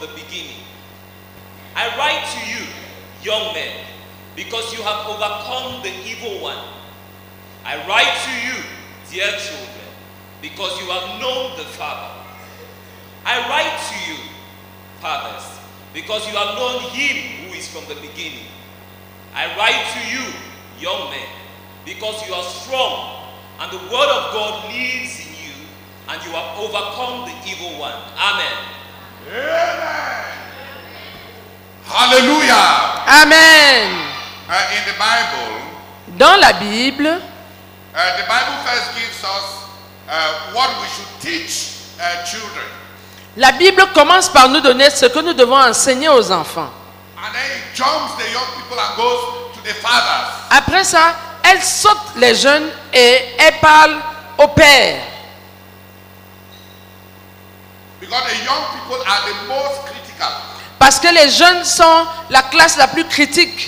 the beginning. I write to you, young men, because you have overcome the evil one. I write to you, dear children, because you have known the Father. I write to you, fathers, because you have known him who is from the beginning. I write to you, young men, because you are strong, and the word of God lives in you, and you have overcome the evil one. Amen. Amen. Hallelujah. Amen. In the Bible, Dans la Bible, the Bible first gives us what we should teach children. la Bible commence par nous donner ce que nous devons enseigner aux enfants. And then it jumps the young people and goes to the fathers. Après ça, elle saute les jeunes et elle parle au père. Because the young people are the most critical. Parce que les jeunes sont la classe la plus critique.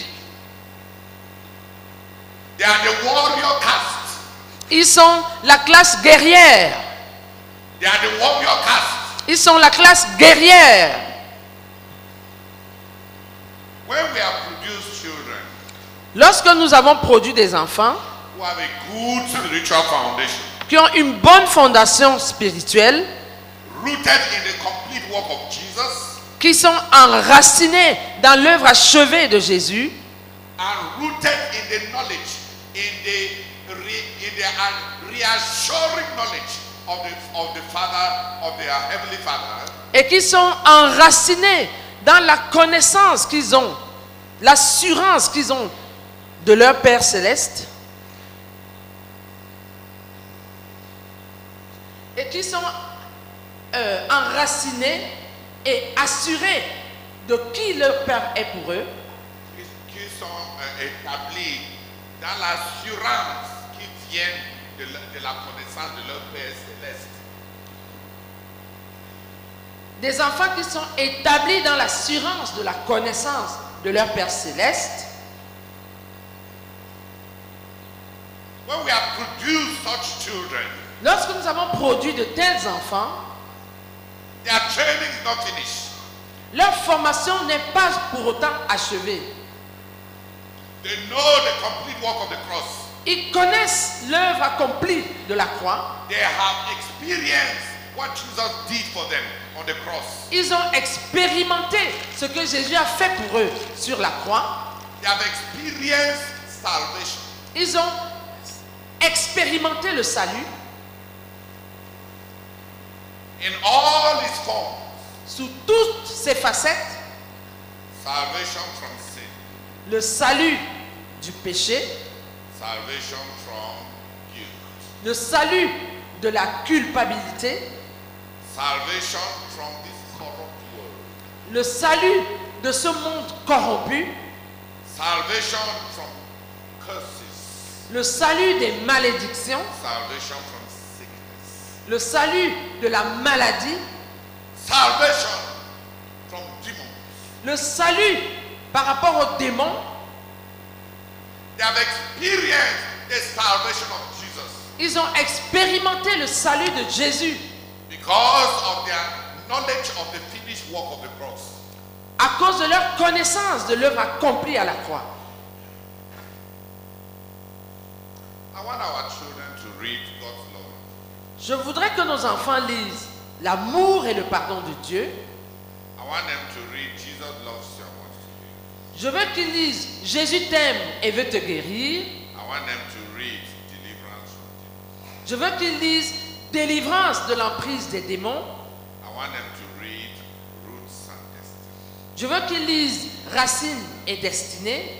They are the warrior caste. Ils sont la classe guerrière. They are the warrior caste. Ils sont la classe guerrière. When we have produced children Lorsque nous avons produit des enfants who have a good spiritual foundation, qui ont une bonne fondation spirituelle, rooted in the complete work of Jesus, qui sont enracinés dans l'œuvre achevée de Jésus, and rooted in the knowledge, in the reassuring knowledge of the Father, of their Heavenly Father, et qui sont enracinés dans la connaissance qu'ils ont, l'assurance qu'ils ont de leur Père céleste, et qui sont enracinés et assurés de qui leur Père est pour eux, qui sont établis dans l'assurance qui vient de la connaissance de leur Père céleste. des enfants qui sont établis dans l'assurance de la connaissance de leur Père céleste. When we have produced such children, Lorsque nous avons produit de tels enfants, their training is not finished. leur formation n'est pas pour autant achevée. They know the complete work of the cross. Ils connaissent l'œuvre accomplie de la croix. They have experienced what Jesus did for them on the cross. Ils ont expérimenté ce que Jésus a fait pour eux sur la croix. They have experienced salvation. Ils ont expérimenté le salut In all its forms. sous toutes ses facettes. Salvation from sin. Le salut du péché, Salvation from guilt. le salut de la culpabilité, Salvation from this corrupt world. le salut de ce monde corrompu, Salvation from curses. le salut des malédictions, Salvation from sickness. le salut de la maladie, Salvation from demons. le salut par rapport aux démons. They have experienced the salvation of Jesus Ils ont expérimenté le salut de Jésus because of their knowledge of the finished work of the cross. à cause de leur connaissance de l'œuvre accomplie à la croix. I want our children to read God's love. Je voudrais que nos enfants lisent l'amour et le pardon de Dieu. I want them to read Jesus loves you and wants to live. Je veux qu'ils lisent Jésus t'aime et veut te guérir. I want them to read deliverance from demons. Je veux qu'ils lisent délivrance de l'emprise des démons. I want them to read roots and destiny. Je veux qu'ils lisent racines et destinée.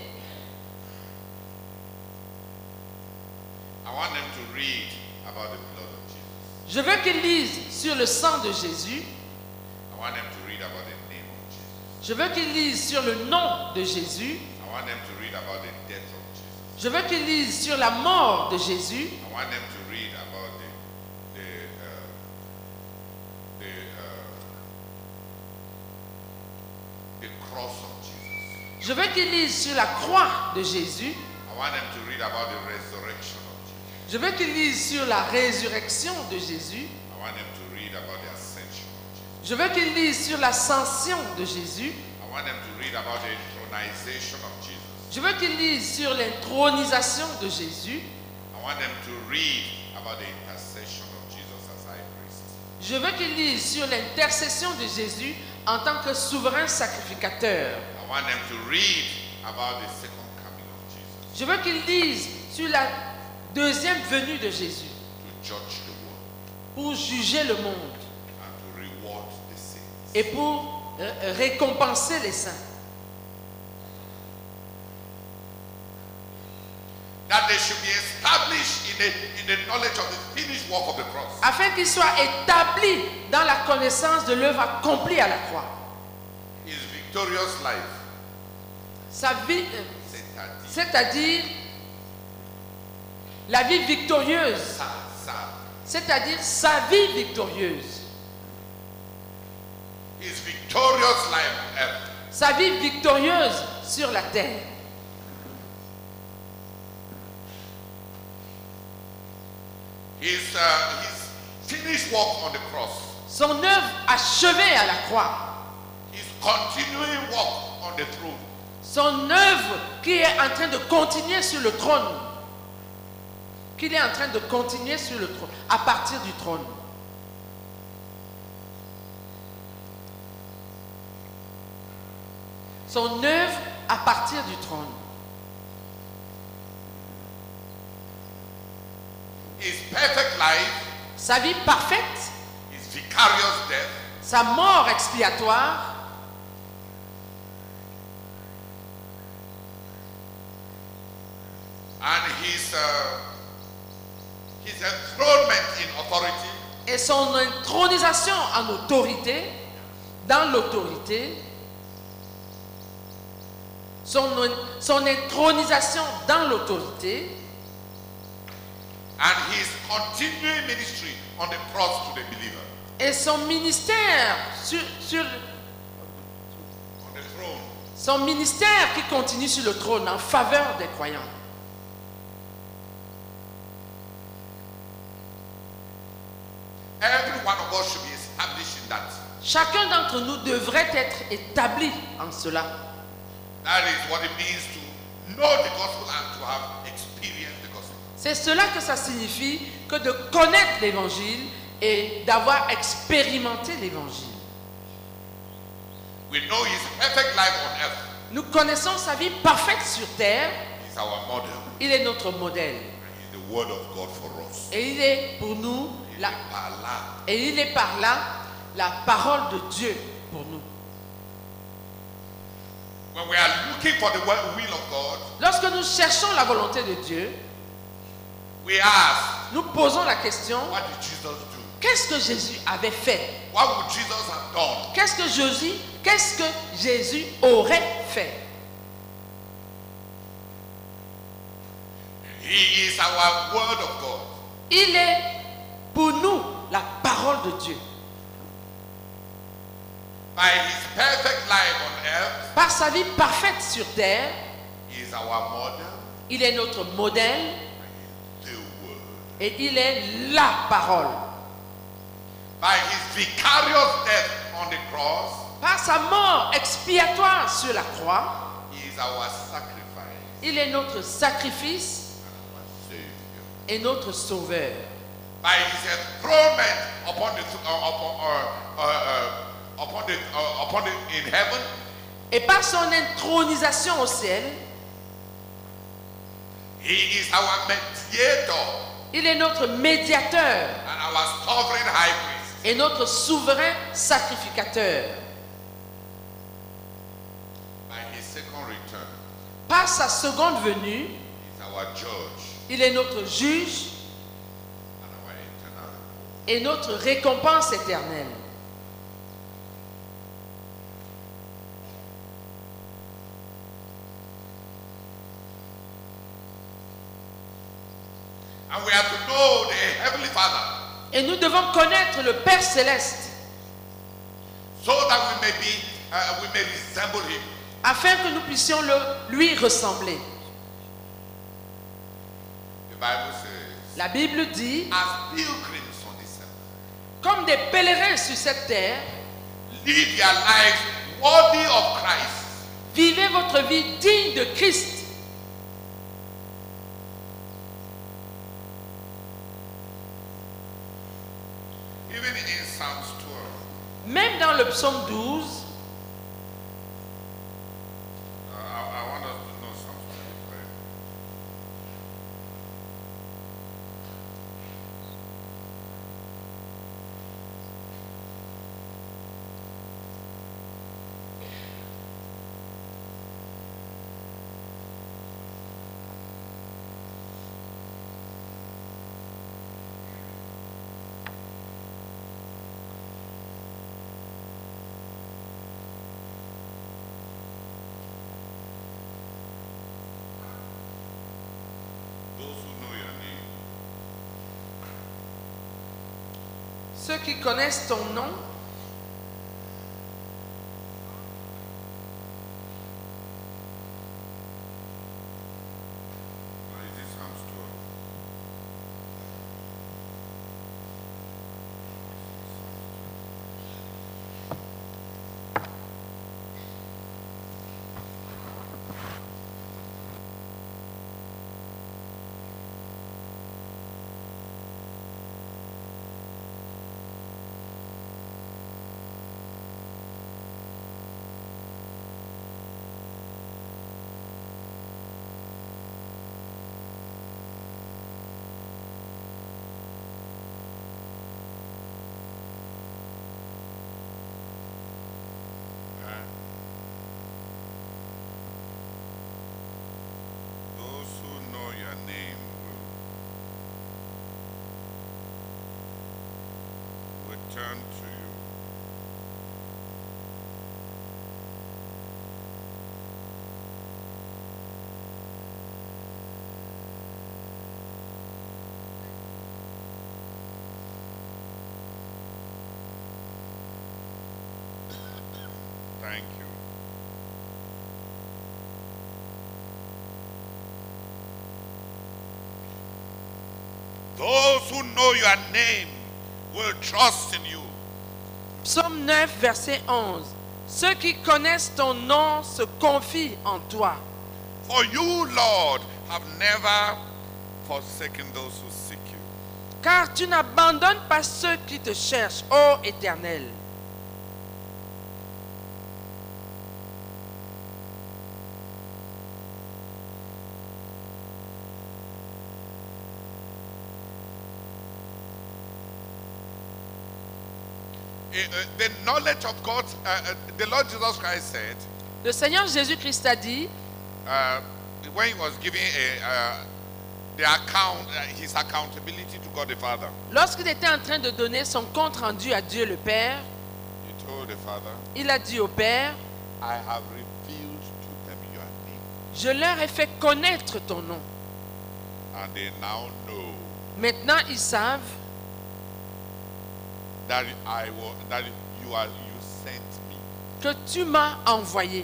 I want them to read about the blood of Jesus. Je veux qu'ils lisent sur le sang de Jésus. I want them to read about the name of Jesus. Je veux qu'ils lisent sur le nom de Jésus. I want them to read about the death of Jesus. Je veux qu'ils lisent sur la mort de Jésus. I want them to read about the cross of Jesus. Je veux qu'ils lisent sur la croix de Jésus. I want them to read about the resurrection of Jesus. Je veux qu'ils lisent sur la résurrection de Jésus. I want them to read about the ascension of Jesus. Je veux qu'ils lisent sur l'ascension de Jésus. I want them to read about the thronization of Jesus. Je veux qu'ils lisent sur l'intronisation de Jésus. I want them to read about the intercession of Jesus as high priest. Je veux qu'ils lisent sur l'intercession de Jésus en tant que souverain sacrificateur. I want them to read about the second coming of Jesus Je veux qu'ils lisent sur la deuxième venue de Jésus to judge the world pour juger le monde and to reward the saints. et pour récompenser les saints. That they should be established in the knowledge of the finished work of the cross. Afin qu'ils soient établis dans la connaissance de l'œuvre accomplie à la croix. His victorious life, Sa vie, c'est-à-dire c'est-à-dire la vie victorieuse, c'est-à-dire sa vie victorieuse. his victorious life on earth, Sa vie victorieuse sur la terre. his finished work on the cross, Son œuvre achevée à la croix. his continuing work on the throne, Son œuvre qui est en train de continuer sur le trône. Qu'il est en train de continuer sur le trône, à partir du trône. Son œuvre à partir du trône. his perfect life, Sa vie parfaite, his vicarious death, sa mort expiatoire, and his enthronement in authority, et son intronisation en autorité, dans l'autorité, son intronisation dans l'autorité, and his continuing ministry on the cross to the believer, et son ministère on the throne. son ministère qui continue sur le trône en faveur des croyants. Every one of us should be established in that. Chacun d'entre nous devrait être établi en cela. That is what it means to know the gospel and to have experienced the gospel. C'est cela que ça signifie que de connaître l'évangile et d'avoir expérimenté l'évangile. We know his perfect life on earth. Nous connaissons sa vie parfaite sur terre. He's our model. Il est notre modèle. He's the word of God for us. Et il est pour nous, Par là, et il est par là la parole de Dieu pour nous. when we are looking for the will of God, Lorsque nous cherchons la volonté de Dieu, we ask, nous posons la question, what did Jesus do? qu'est-ce que Jésus avait fait? What would Jesus have done? Qu'est-ce que Jésus aurait fait? He is our word of God. Il est pour nous la parole de Dieu. By his perfect life on earth, Par sa vie parfaite sur terre, he is our model, il est notre modèle the word. et il est la parole. By his vicarious death on the cross, Par sa mort expiatoire sur la croix, he is our sacrifice il est notre sacrifice and our savior. et notre sauveur. By his enthronement in heaven, Et par son intronisation au ciel, he is our mediator il est notre médiateur and our sovereign high priest. et notre souverain sacrificateur. By his second return, Par sa seconde venue, he is our judge il est notre juge and our eternal reward. et notre récompense éternelle. And we have to know the Heavenly Father Et nous devons connaître le Père céleste so that we may resemble him. afin que nous puissions lui ressembler. The Bible says, La Bible dit, as pilgrims on this earth, comme des pèlerins sur cette terre, live their lives worthy of Christ. Vivez votre vie digne de Christ. Even in Psalms 12, Même dans le psaume 12, I want us to know Psalms 23. Those who know your name, ceux qui connaissent ton nom, or is it Psalms 12? Those who know your name will turn to you. Thank you. Those who know your name will trust in you. psaume 9, verset 11. Ceux qui connaissent ton nom se confient en toi. For you, Lord, have never forsaken those who seek you. Car tu n'abandonnes pas ceux qui te cherchent, ô Éternel. The knowledge of God, the Lord Jesus Christ said, Le Seigneur Jésus-Christ a dit, when he was giving the account, his accountability to God the Father, lorsqu'il était en train de donner son compte rendu à Dieu le Père, he told the Father, il a dit au Père, I have revealed to them your name, je leur ai fait connaître ton nom. and they now know Maintenant, ils savent that you sent me. que tu m'as envoyé.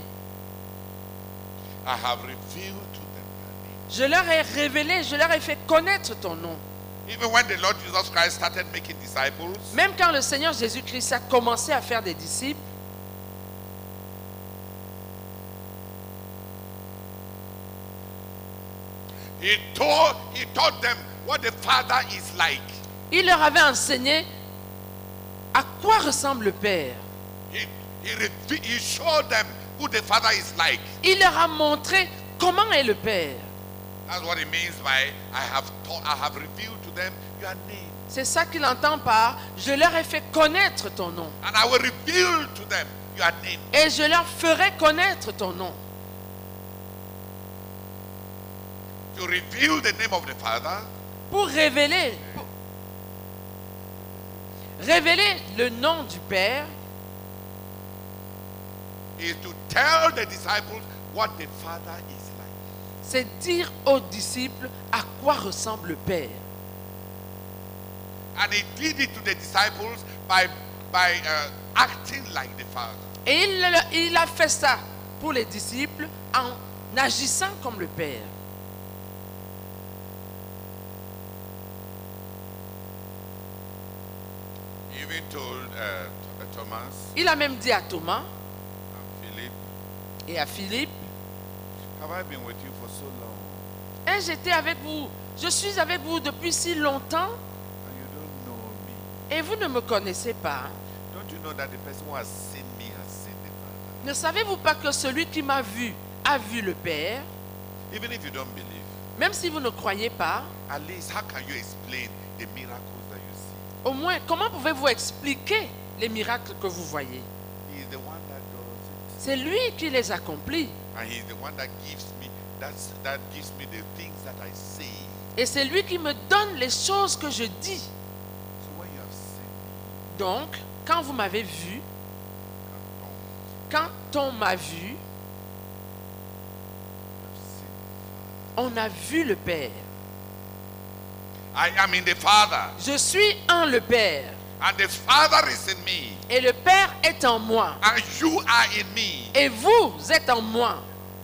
I have revealed to them your name. Je leur ai révélé, je leur ai fait connaître ton nom. Even when the Lord Jesus Christ started making disciples, Même quand le Seigneur Jésus-Christ a commencé à faire des disciples, he taught them what the Father is like. il leur avait enseigné à quoi ressemble le Père. He showed them who the Father is like. Il leur a montré comment est le Père. That's what it means by I have revealed to them your name. C'est ça qu'il entend par je leur ai fait connaître ton nom. And I will reveal to them your name. Et je leur ferai connaître ton nom. To reveal the name of the Father Pour révéler le nom du Père, is to tell the disciples what the Father is like. c'est dire aux disciples à quoi ressemble le Père. And he did it to the disciples by acting like the Father. Et il a fait ça pour les disciples en agissant comme le Père. He even told Thomas Il a même dit à Thomas and Philip, et à Philippe, have I been with you for so long j'étais avec vous, je suis avec vous depuis si longtemps and you don't know me? et vous ne me connaissez pas. Don't you know that the person who has seen me has seen the Father? Ne savez-vous pas que celui qui m'a vu a vu le Père? Even if you don't believe, Même si vous ne croyez pas, at least how can you explain the miracles that you see? au moins, comment pouvez-vous expliquer les miracles que vous voyez? He is the one that does it. C'est lui qui les accomplit. And he is the one that gives me that gives me the things that I say. Et c'est lui qui me donne les choses que je dis. So when you have seen me, Donc, quand vous m'avez vu, quand on m'a vu, you have seen the on a vu le Père. Father. I am in the Father, Je suis en le Père. and the Father is in me, Et le Père est en moi. and you are in me. Et vous êtes en moi.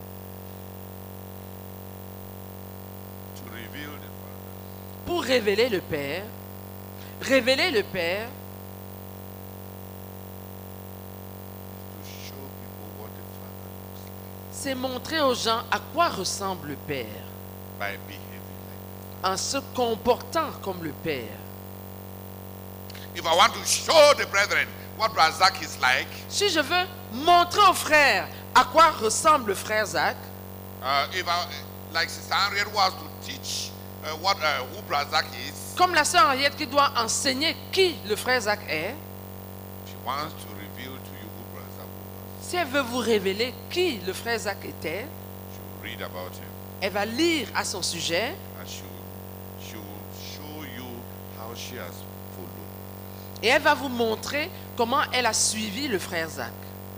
To reveal the Father. Pour révéler le Père. Révéler le Père, To show people what the Father looks like c'est montrer aux gens à quoi ressemble le Père. by behaving like En se comportant comme le Père. that. If I want to show the brethren what Razak is like, Si je veux montrer aux frères à quoi ressemble le frère Zach, if I, like Sister Henriette who has to teach who Razak is, comme la sœur Henriette qui doit enseigner qui le frère Zach est, she wants to reveal to you who Razak was. si elle veut vous révéler qui le frère Zach était, She will read about him, elle va lire à son sujet and she will show you how she has followed. et elle va vous montrer comment elle a suivi le frère Zach.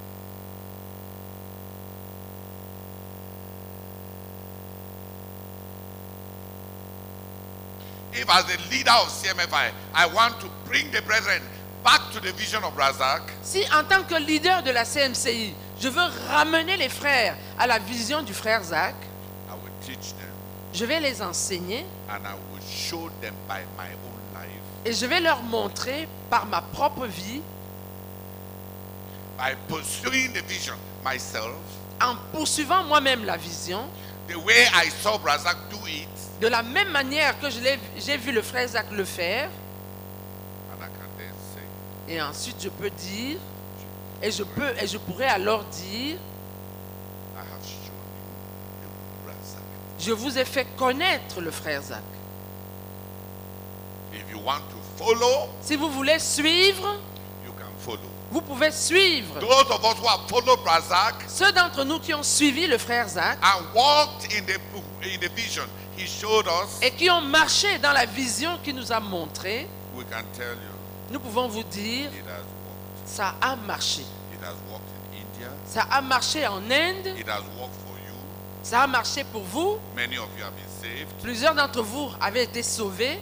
If as the leader of CMFI, I want to bring the brethren back to the vision of Razak, Si en tant que leader de la CMCI, je veux ramener les frères à la vision du frère Zach, I will teach them je vais les enseigner and I will show them by my own life, et je vais leur montrer par ma propre vie, by pursuing the vision myself, en poursuivant moi-même la vision, the way I saw Razak do it, de la même manière que j'ai vu le frère Zach le faire, and I can then say, et ensuite je peux dire, et je pourrais alors dire, I have shown you the Razak. je vous ai fait connaître le frère Zach. If you want to follow, Si vous voulez suivre, you can follow. vous pouvez suivre. Those of us who have followed Razak Ceux d'entre nous qui ont suivi le frère Zach and walked in the vision he showed us, et qui ont marché dans la vision qu'il nous a montrée, we can tell you nous pouvons vous dire, it has worked. ça a marché. It has worked in India. Ça a marché en Inde, It has worked for you. ça a marché pour vous. Many of you have been saved. Plusieurs d'entre vous avaient été sauvés.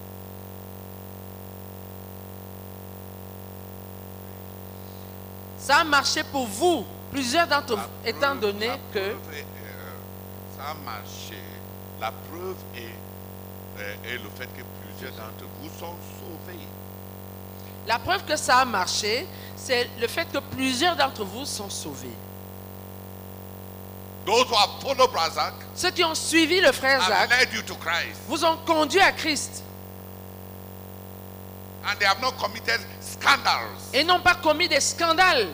Ça a marché pour vous. Plusieurs d'entre vous, étant donné que Ça a marché. La preuve est le fait que plusieurs d'entre vous sont sauvés. la preuve que ça a marché, c'est le fait que plusieurs d'entre vous sont sauvés. Those who have followed Razak Ceux qui ont suivi le frère have Zach led you to Christ. vous ont conduit à Christ And they have not committed scandals. et n'ont pas commis des scandales.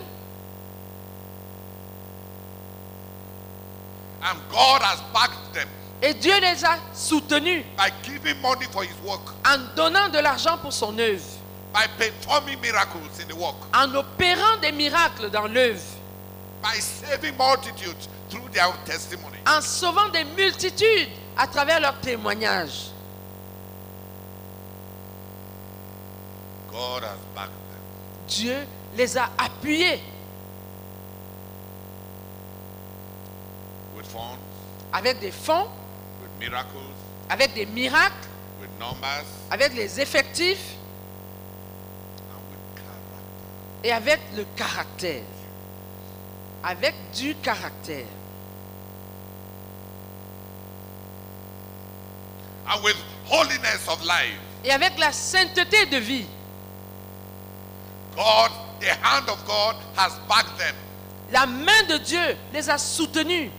And God has backed them Et Dieu les a soutenus by giving money for his work, en donnant de l'argent pour son œuvre, by performing miracles in the work, en opérant des miracles dans l'œuvre, by saving multitudes through their testimony. en sauvant des multitudes à travers leurs témoignages. God has backed them. Dieu les a appuyés With funds, avec des fonds, with miracles, avec des miracles, with numbers, avec les effectifs and with character. et avec le caractère. Avec du caractère. And with holiness of life. Et avec la sainteté de vie. God, the hand of God has backed them. La main de Dieu les a soutenus.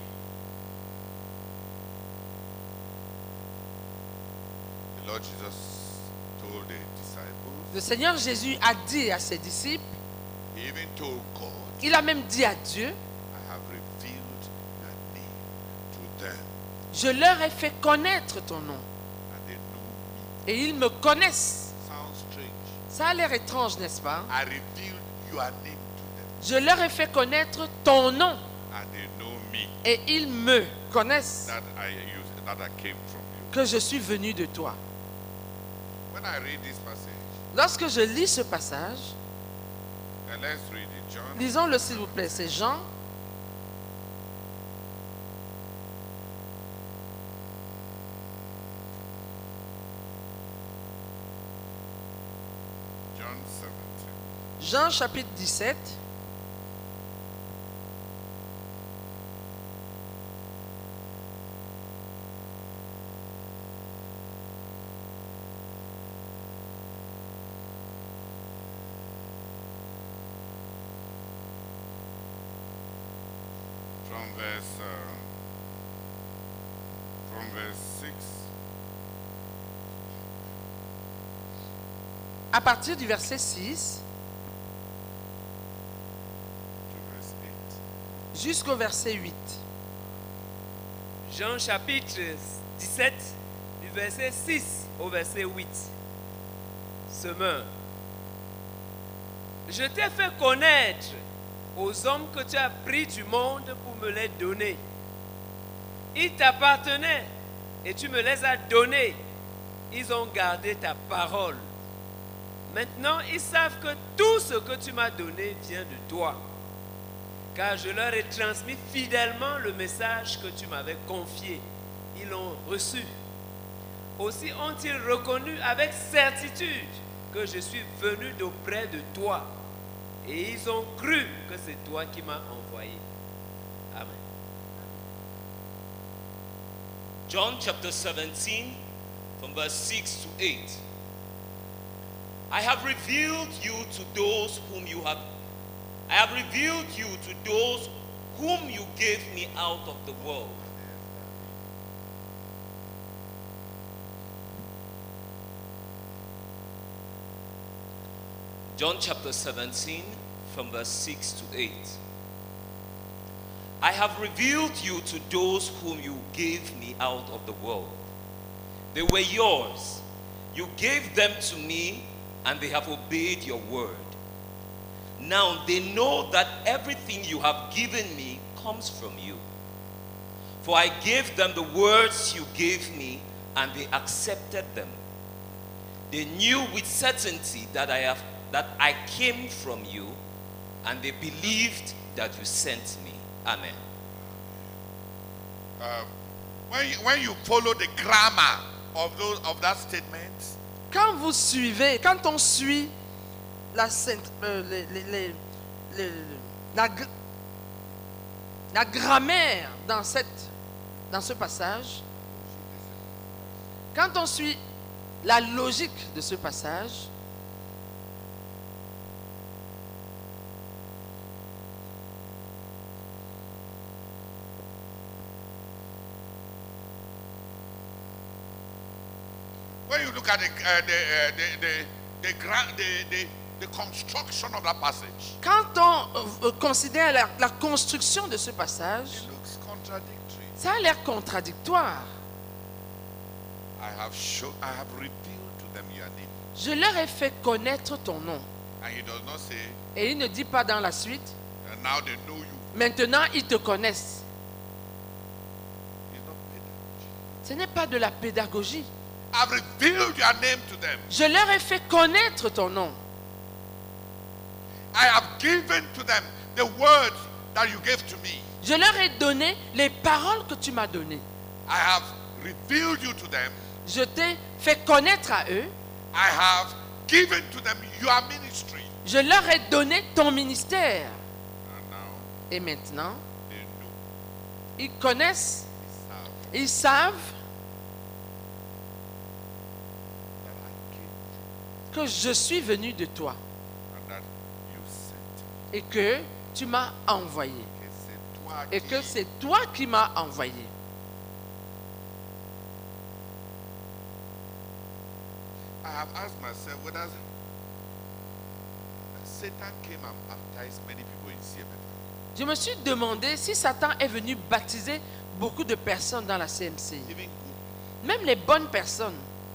The Lord Jesus told the disciples, Le Seigneur Jésus a dit à ses disciples, he even told God, il a même dit à Dieu, I have revealed your name to them, je leur ai fait connaître ton nom. and they know me. Et ils me connaissent. Sounds strange. Ça a l'air étrange, n'est-ce pas? I revealed your name to them, Je leur ai fait connaître ton nom. and they know me. Et ils me connaissent That I came from you. que je suis venu de toi. When I read this passage, Lorsque je lis ce passage, and let's read it, John. lisons-le s'il vous plaît, c'est Jean. John 17. Jean chapitre 17. From verse 6 À partir du verset 6 to verse 8. jusqu'au verset 8. Jean chapitre 17, du verset 6 au verset 8. Semeur, je t'ai fait connaître aux hommes que tu as pris du monde pour me les donner. Ils t'appartenaient et tu me les as donnés. Ils ont gardé ta parole. Maintenant, ils savent que tout ce que tu m'as donné vient de toi. Car je leur ai transmis fidèlement le message que tu m'avais confié. Ils l'ont reçu. Aussi ont-ils reconnu avec certitude que je suis venu d'auprès de toi. Et ils ont cru que c'est toi qui m'as envoyé. Amen. John chapter 17, from verse 6 to 8. I have revealed you to those whom you have. I have revealed you to those whom you gave me out of the world. John chapter 17, from verse 6 to 8. I have revealed you to those whom you gave me out of the world. They were yours. You gave them to me, and they have obeyed your word. Now they know that everything you have given me comes from you. For I gave them the words you gave me, and they accepted them. They knew with certainty that I came from you, and they believed that you sent me. Amen. When you follow the grammar of that statement, Quand vous suivez, quand on suit la grammaire dans ce passage, quand on suit la logique de ce passage, when you look at the construction of that passage, quand on considère la construction de ce passage, it looks contradictory. ça a l'air contradictoire. I have revealed to them your name. Je leur ai fait connaître ton nom. And he does not say, Et il ne dit pas dans la suite, and now they know you. maintenant ils te connaissent. It's not pedagogy. Ce n'est pas de la pédagogie. I've revealed your name to them. Je leur ai fait connaître ton nom. I have given to them the words that you gave to me. Je leur ai donné les paroles que tu m'as données. I have revealed you to them. Je t'ai fait connaître à eux. I have given to them your ministry. Je leur ai donné ton ministère. And now Et maintenant, they know. ils connaissent, They serve ils savent that I came que je suis venu de toi. and that et que tu m'as envoyé. Que c'est toi Et qui... que c'est toi qui m'as envoyé. I have asked myself whether Satan came and baptized many people in CMF. Je me suis demandé si Satan est venu baptiser beaucoup de personnes dans la CMC. Even good. Même les bonnes personnes.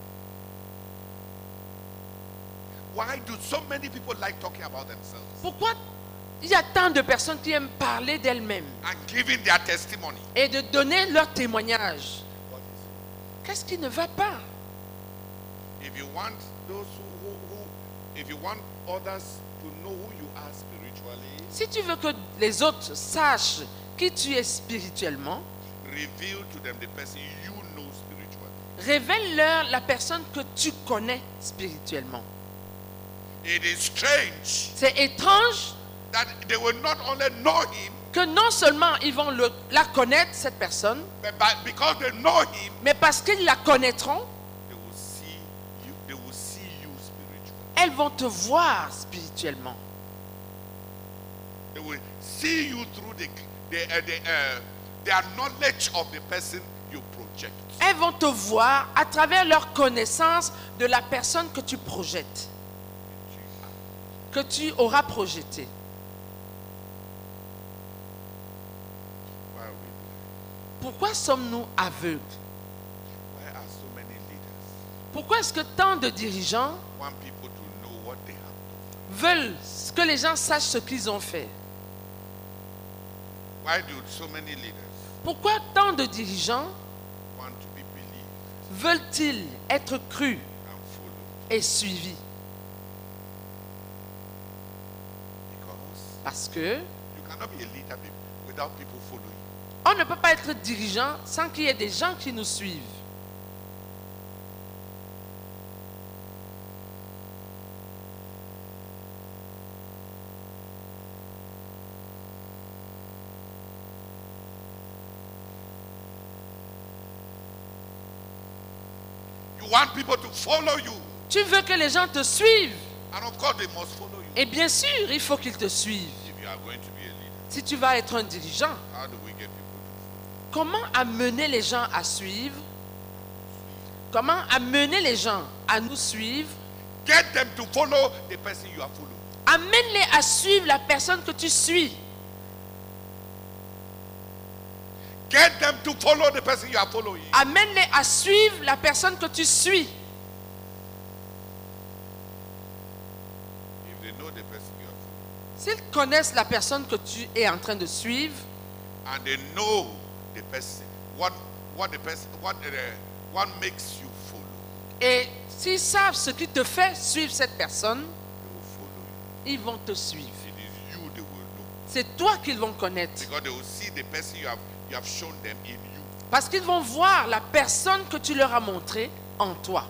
Why do so many people like talking about themselves Pourquoi il y a tant de personnes qui aiment parler d'elles-mêmes and giving their testimony? et de donner leur témoignage? What is Qu'est-ce qui ne va pas? it? If you want those if you want others to know who you are spiritually, Si tu veux que les autres sachent qui tu es spirituellement, reveal to them the person you know spiritually. révèle-leur la personne que tu connais spirituellement. It is strange C'est étrange that they will not only know him, que non seulement ils vont la connaître, cette personne, but because they know him, mais parce qu'ils la connaîtront, they will see you. They will see you spiritually. elles vont te voir spirituellement. They will see you through their knowledge of the person you project. Elles vont te voir à travers leur connaissance de la personne que tu projettes, que tu auras projeté. Why are we blind? Pourquoi sommes-nous aveugles? Why are so many leaders Pourquoi est-ce que tant de dirigeants want people to know what they have done? veulent que les gens sachent ce qu'ils ont fait? Why do so many leaders Pourquoi tant de dirigeants want to be believed veulent-ils être crus and followed? et suivis? Because Parce que you cannot be a leader without people following. on ne peut pas être dirigeant sans qu'il y ait des gens qui nous suivent. You want people to follow you, Tu veux que les gens te suivent. and of course they must follow you. Et bien sûr, il faut qu'ils te suivent. If you are going to be a leader, Si tu vas être un dirigeant, how do we get people to follow? comment amener les gens à suivre? Comment amener les gens à nous suivre? Get them to follow the person you are following. Amène-les à suivre la personne que tu suis. Get them to follow the person you are following. Amène-les à suivre la personne que tu suis. If they know the person you are following, S'ils connaissent la personne que tu es en train de suivre, and they know the person, what makes you follow, et s'ils savent ce qui te fait suivre cette personne, they will follow you. ils vont te suivre. It is you they will know, C'est toi qu'ils vont connaître. because they will see the person you have shown them in you. Parce qu'ils vont voir la personne que tu leur as montrée en toi.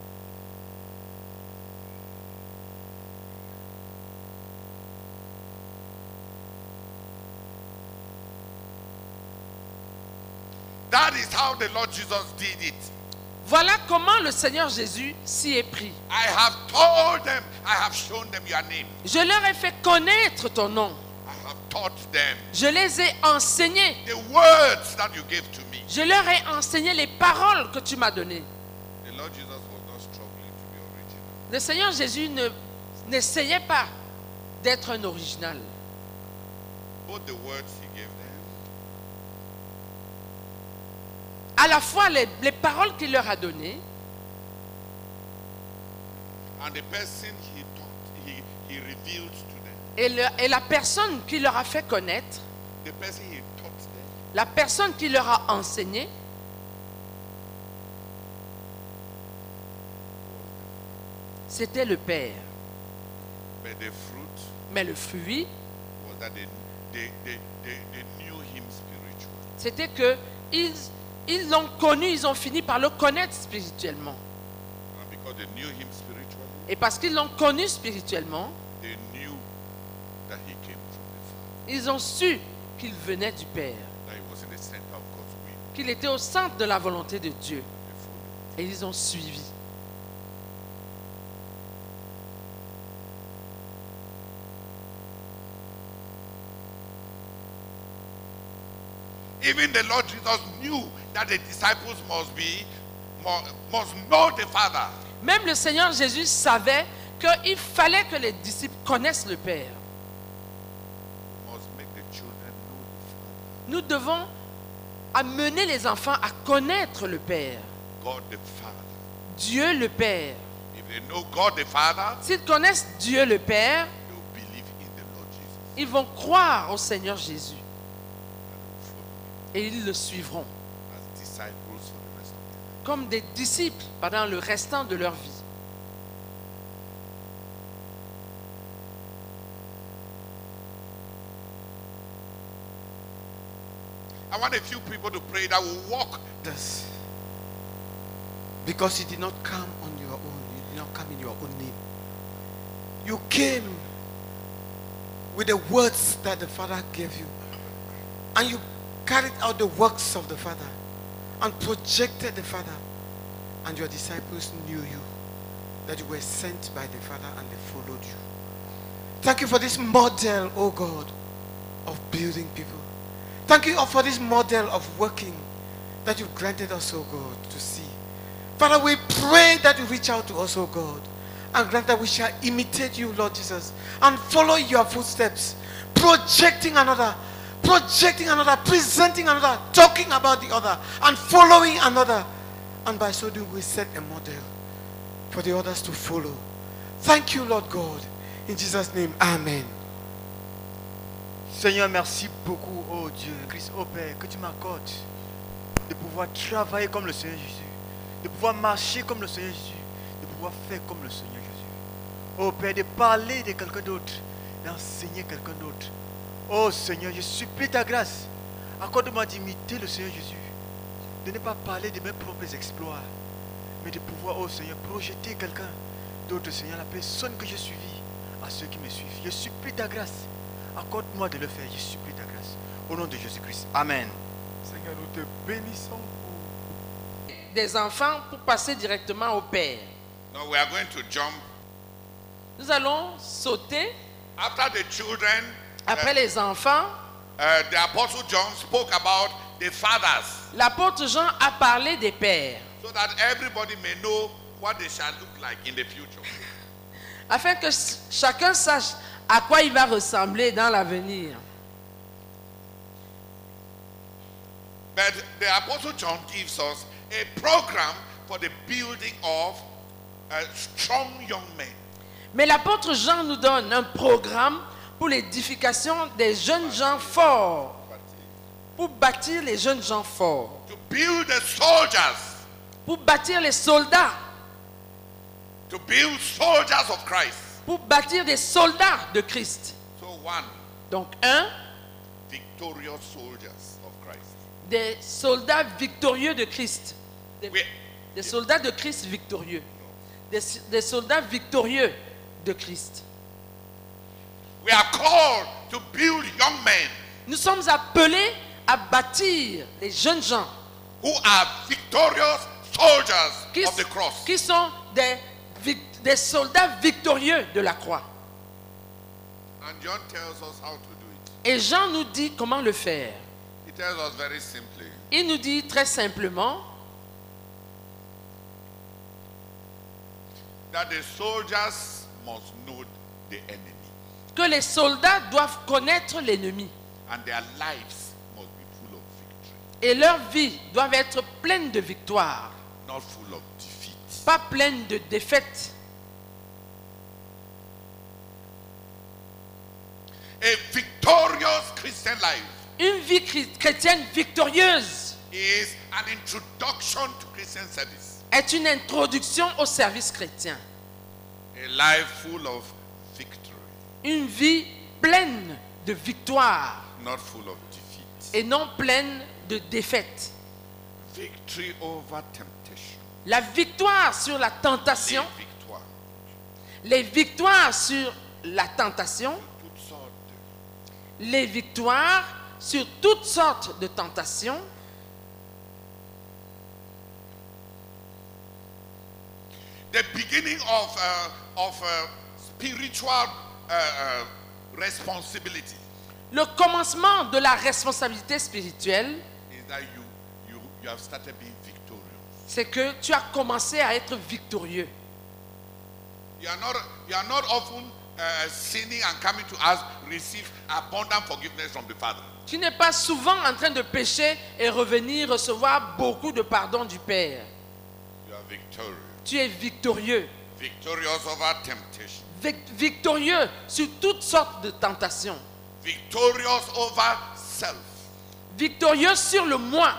That is how the Lord Jesus did it. Voilà comment le Seigneur Jésus s'y est pris. I have told them, I have shown them your name. Je leur ai fait connaître ton nom. I have taught them Je les ai enseignés. the words that you gave to me. Je leur ai enseigné les paroles que tu m'as données. The Lord Jesus was not struggling to be original. Le Seigneur Jésus n'essayait pas d'être un original. Both the words he gave them À la fois les paroles qu'il leur a données and the person he taught, he revealed to them. et la personne qui leur a fait connaître, The person he taught them la personne qui leur a enseigné, c'était le Père. but the fruit Mais le fruit, was that they knew him spiritually. c'était que ils l'ont connu, ils ont fini par le connaître spirituellement. And because they knew him spiritually, Et parce qu'ils l'ont connu spirituellement, they knew that he came from the Father, ils ont su qu'il venait du Père, that he was in the center of God's will. qu'il était au centre de la volonté de Dieu. They followed. Et ils ont suivi. Even the Lord Jesus knew that the disciples must know the Father. Même le Seigneur Jésus savait qu'il fallait que les disciples connaissent le Père. We must make the children know the Father. Nous devons amener les enfants à connaître le Père. God the Father. Dieu le Père. If they know God the Father, S'ils connaissent Dieu le Père, they will believe in the Lord Jesus. ils vont croire au Seigneur Jésus And they will follow et ils le suivront as disciples for the rest of their life. comme des disciples pendant le restant de leur vie. I want a few people to pray that will walk. This. Because you did not come on your own. You did not come in your own name. You came with the words that the Father gave you. And you carried out the works of the Father and projected the Father. And your disciples knew you, that you were sent by the Father, and they followed you. Thank you for this model, oh God, of building people. Thank you for this model of working that you've granted us, oh God, to see. Father, we pray that you reach out to us, oh God, and grant that we shall imitate you, Lord Jesus, and follow your footsteps, projecting another, presenting another, talking about the other, and following another. And by so doing, we set a model for the others to follow. Thank you, Lord God. In Jesus' name, amen. Seigneur, merci beaucoup, oh Dieu, Christ, oh Père, que tu m'accordes de pouvoir travailler comme le Seigneur Jésus, de pouvoir marcher comme le Seigneur Jésus, de pouvoir faire comme le Seigneur Jésus. Oh Père, de parler de quelqu'un d'autre, d'enseigner quelqu'un d'autre. Oh Seigneur, je supplie ta grâce. Accorde-moi d'imiter le Seigneur Jésus, de ne pas parler de mes propres exploits, mais de pouvoir, oh Seigneur, projeter quelqu'un d'autre, Seigneur, la personne que j'ai suivie, à ceux qui me suivent. Je supplie ta grâce. Accorde-moi de le faire, je supplie ta grâce. Au nom de Jésus-Christ. Amen. Seigneur, nous te bénissons pour... Des enfants pour passer directement au Père. No, we are going to jump. Nous allons sauter After the children, après les enfants. the Apostle John spoke about the fathers, L'apôtre Jean a parlé des pères, so that everybody may know what they shall look like in the future. afin que chacun sache à quoi il va ressembler dans l'avenir. But the Apostle John gives us a program for the building of strong young men. Mais l'apôtre Jean nous donne un programme pour l'édification des jeunes gens forts, pour bâtir les jeunes gens forts, To build the soldiers, pour bâtir les soldats, to build soldiers of Christ. pour bâtir des soldats de Christ. So one, Donc victorious soldiers of Christ. des soldats victorieux de Christ. We, Des soldats de Christ victorieux. Des soldats victorieux de Christ. we are called to build young men Nous sommes appelés à bâtir les jeunes gens who are victorious soldiers qui, of the cross. qui sont des soldats victorieux de la croix. And John tells us how to do it. Et Jean nous dit comment le faire. He tells us very simply Il nous dit très simplement that the soldiers must know the enemy que les soldats doivent connaître l'ennemi and their lives must be full of victory, et leur vie doit être pleine de victoire, not full of defeat. pas pleine de défaites. A victorious Christian life Une vie chrétienne victorieuse is an introduction to Christian service. est une introduction au service chrétien. A life full of victory, Une vie pleine de victoire not full of defeat. et non pleine de défaites. Victory over temptation. La victoire sur la tentation, Les victoires. les victoires sur la tentation, Toutes sortes les victoires sur toutes sortes de tentations, the beginning of spiritual responsibility le commencement de la responsabilité spirituelle that you have started being victorious. c'est que tu as commencé à être victorieux. You are not often sinning and coming to us, receive abundant forgiveness from the Father. Tu n'es pas souvent en train de pécher et revenir recevoir beaucoup de pardon du Père. You are victorious. Tu es victorieux. Victorious over temptation. Victorieux sur toutes sortes de tentations. Victorious over self. Victorieux sur le moi.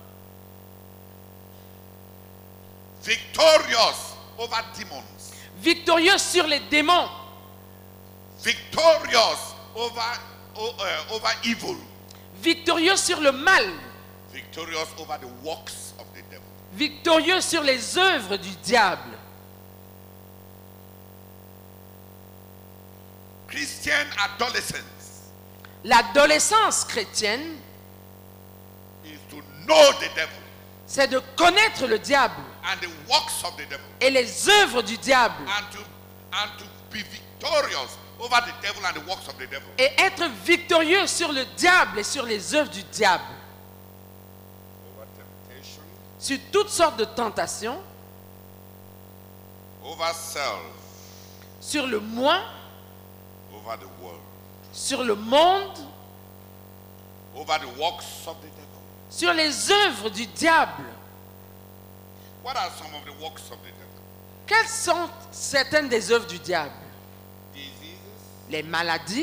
Victorious over demons. Victorieux sur les démons. Victorious over evil. Victorieux sur le mal. Victorious over the works of the devil. Victorieux sur les œuvres du diable. Christian adolescence L'adolescence chrétienne, is to know the devil c'est de connaître le diable and the works of the devil et les œuvres du diable and to be victorious over the devil and the works of the devil. et être victorieux sur le diable et sur les œuvres du diable, Over temptation, sur toutes sortes de tentations, over self, sur le moi, over the world, sur le monde, over the works of the devil. sur les œuvres du diable. What are some of the works of the devil? Quelles sont certaines des œuvres du diable? Diseases, Les maladies,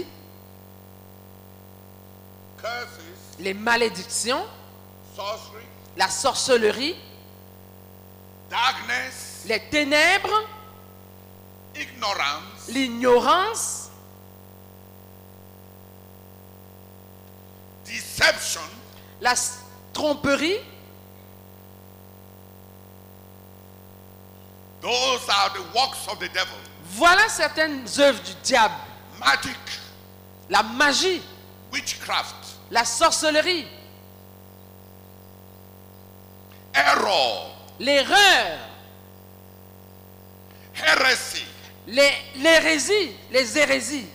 curses, les malédictions, sorcery, la sorcellerie, darkness, les ténèbres, ignorance, l'ignorance, deception, la tromperie. those are the works of the devil. Voilà certaines œuvres du diable. Magic, La magie, witchcraft, la sorcellerie, error, l'erreur, heresy, l'hérésie, les hérésies.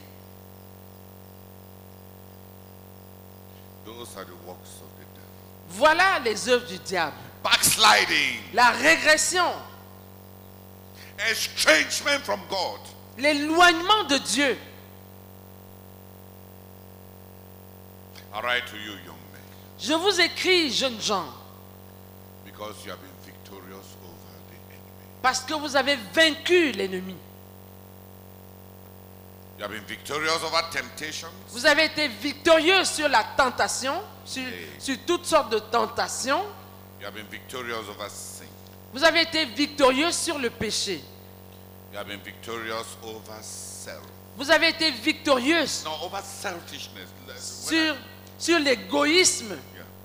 those are the works of the devil. Voilà les œuvres du diable. Backsliding, La régression, estrangement from God, l'éloignement de Dieu. I write to you, young men, Je vous écris, jeunes gens, because you have been victorious over the enemy. parce que vous avez vaincu l'ennemi. You have been victorious over temptations. Vous avez été victorieux sur la tentation, sur toutes sortes de tentations. You have been victorious over sin. Vous avez été victorieux sur le péché. You have been victorious over self. Vous avez été victorieux No, over selfishness. sur l'égoïsme.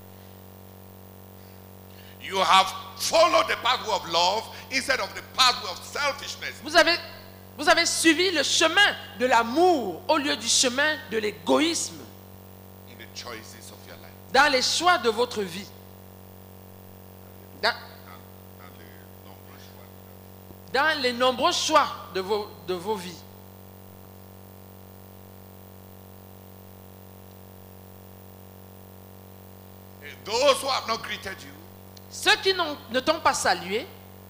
You have followed the pathway of love instead of the pathway of selfishness. Vous avez suivi le chemin de l'amour au lieu du chemin de l'égoïsme In the choices of your life dans les choix de votre vie. Dans, and the numbers you have. dans les nombreux choix de vos vies. Those who have not greeted you Ceux qui ne t'ont pas salué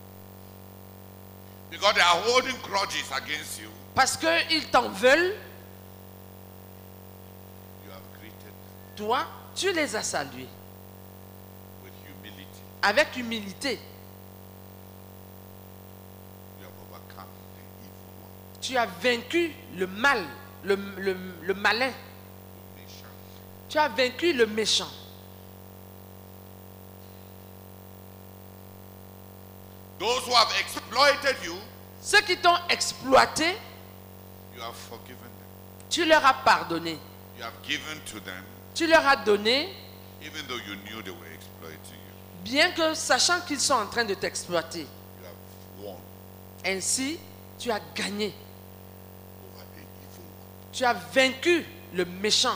because they are holding grudges against you, parce qu'ils t'en veulent, you have greeted them toi, tu les as salués with humility. avec humilité. You have overcome the evil one, Tu as vaincu le mal, le malin. the nation. Tu as vaincu le méchant. Those who have exploited you, Ceux qui t'ont exploité, you have forgiven them. tu leur as pardonné. You have given to them, Tu leur as donné, even though you knew they were exploiting you. bien que sachant qu'ils sont en train de t'exploiter. You have won Ainsi, tu as gagné. over the evil one. Tu as vaincu le méchant.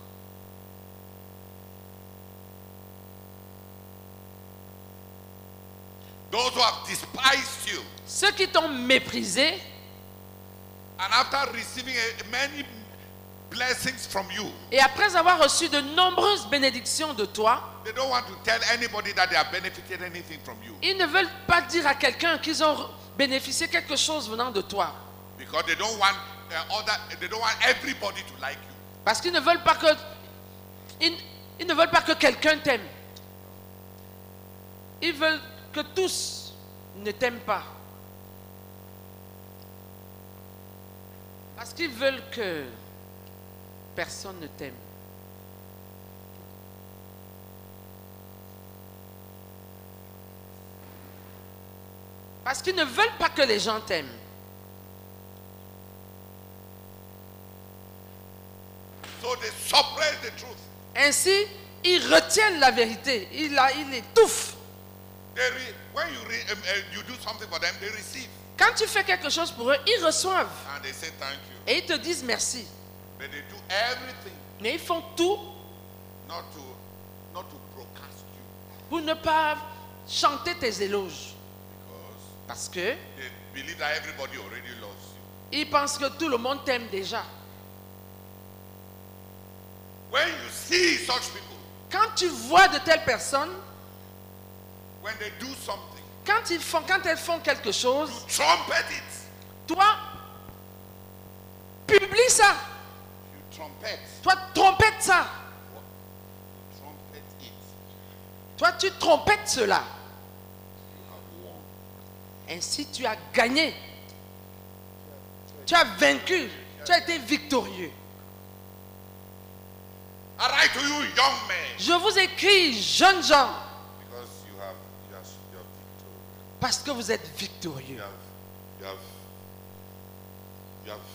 Those who have despised you, Ceux qui t'ont méprisé, and after receiving many blessings from you, Et après avoir reçu de nombreuses bénédictions de toi, they don't want to tell anybody that they have benefited anything from you. ils ne veulent pas dire à quelqu'un qu'ils ont bénéficié quelque chose venant de toi. Because they don't want they don't want everybody to like you. Parce qu'ils ne veulent pas que ils ne veulent pas que quelqu'un t'aime. Ils veulent que tous ne t'aiment pas. Parce qu'ils veulent que personne ne t'aime. Parce qu'ils ne veulent pas que les gens t'aiment. So they suppress the truth. Ainsi, ils retiennent la vérité. Ils l'étouffent. When you do something for them, they receive. Quand tu fais quelque chose pour eux, ils reçoivent. And they say thank you. Et ils te disent merci. But they do everything Mais ils font tout not to broadcast you. pour ne pas chanter tes éloges. Because Parce que they believe that everybody already loves you. ils pensent que tout le monde t'aime déjà. When you see such people, Quand tu vois de telles personnes, when they do something, quand elles font quelque chose, trumpet it. toi, publie ça. You trumpet. Toi, trompette ça. You trumpet it. Toi, tu trompettes cela. You have won. Ainsi, tu as gagné. Tu as vaincu. Tu as été victorieux. I write to you, young men, Je vous écris, jeunes gens, because you have victory. parce que vous êtes victorieux. You have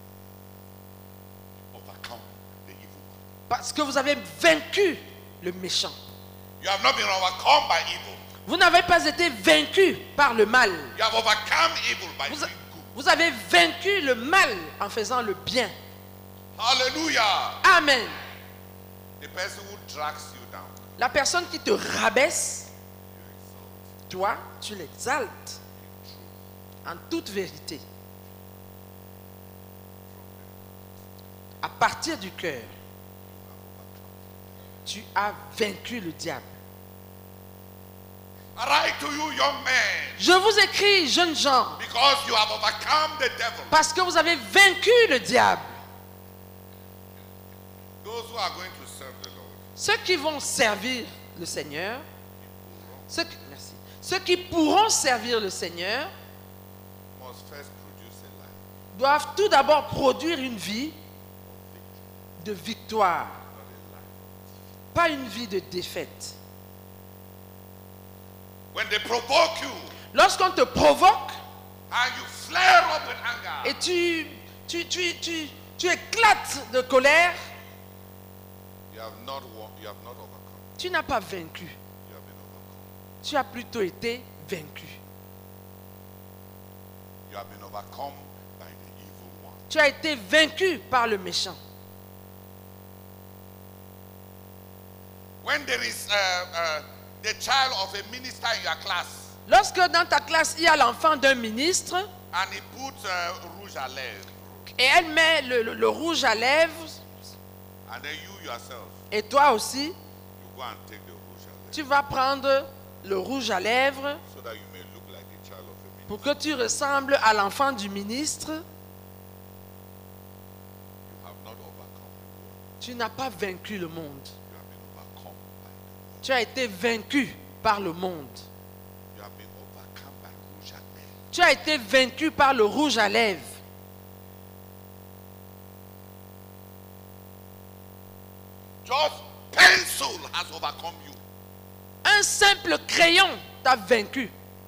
overcome the evil one. Parce que vous avez vaincu le méchant. You have not been overcome by evil. Vous n'avez pas été vaincu par le mal. You have overcome evil by Vous, doing good. vous avez vaincu le mal en faisant le bien. Hallelujah. Amen. The person who drags you down, La personne qui te rabaisse, you exalt. toi, tu l'exaltes en toute vérité. À partir du cœur, tu as vaincu le diable. I write to you, young men, Je vous écris, jeunes gens, because you have overcome the devil. parce que vous avez vaincu le diable. Those who are going to serve the Lord, Ceux qui vont servir le Seigneur, ceux qui pourront servir le Seigneur, must first produce a life doivent tout d'abord produire une vie de victoire, not a life. pas une vie de défaite. When they provoke you Lorsqu'on te provoque and you flare up with anger, et tu éclates de colère, you have not won, you have not overcome. tu n'as pas vaincu, You have been overcome. tu as plutôt été vaincu. You have been overcome by the evil one. Tu as été vaincu par le méchant. When there is the child of a minister in your class Lorsque dans ta classe, il y a l'enfant d'un ministre and he puts rouge à lèvres, et elle met le rouge à lèvres, and then you yourself, et toi aussi, you go and take the rouge à lèvres tu vas prendre le rouge à lèvres so that you may look like the child of a minister. pour que tu ressembles à l'enfant du ministre. You have not overcome the world. Tu n'as pas vaincu le monde. You have been overcome by the world. Tu as été vaincu par le monde. You have been overcome by rouge à lèvres. Tu as été vaincu par le rouge à lèvres. Just pencil has overcome you. Un simple crayon t'a vaincu.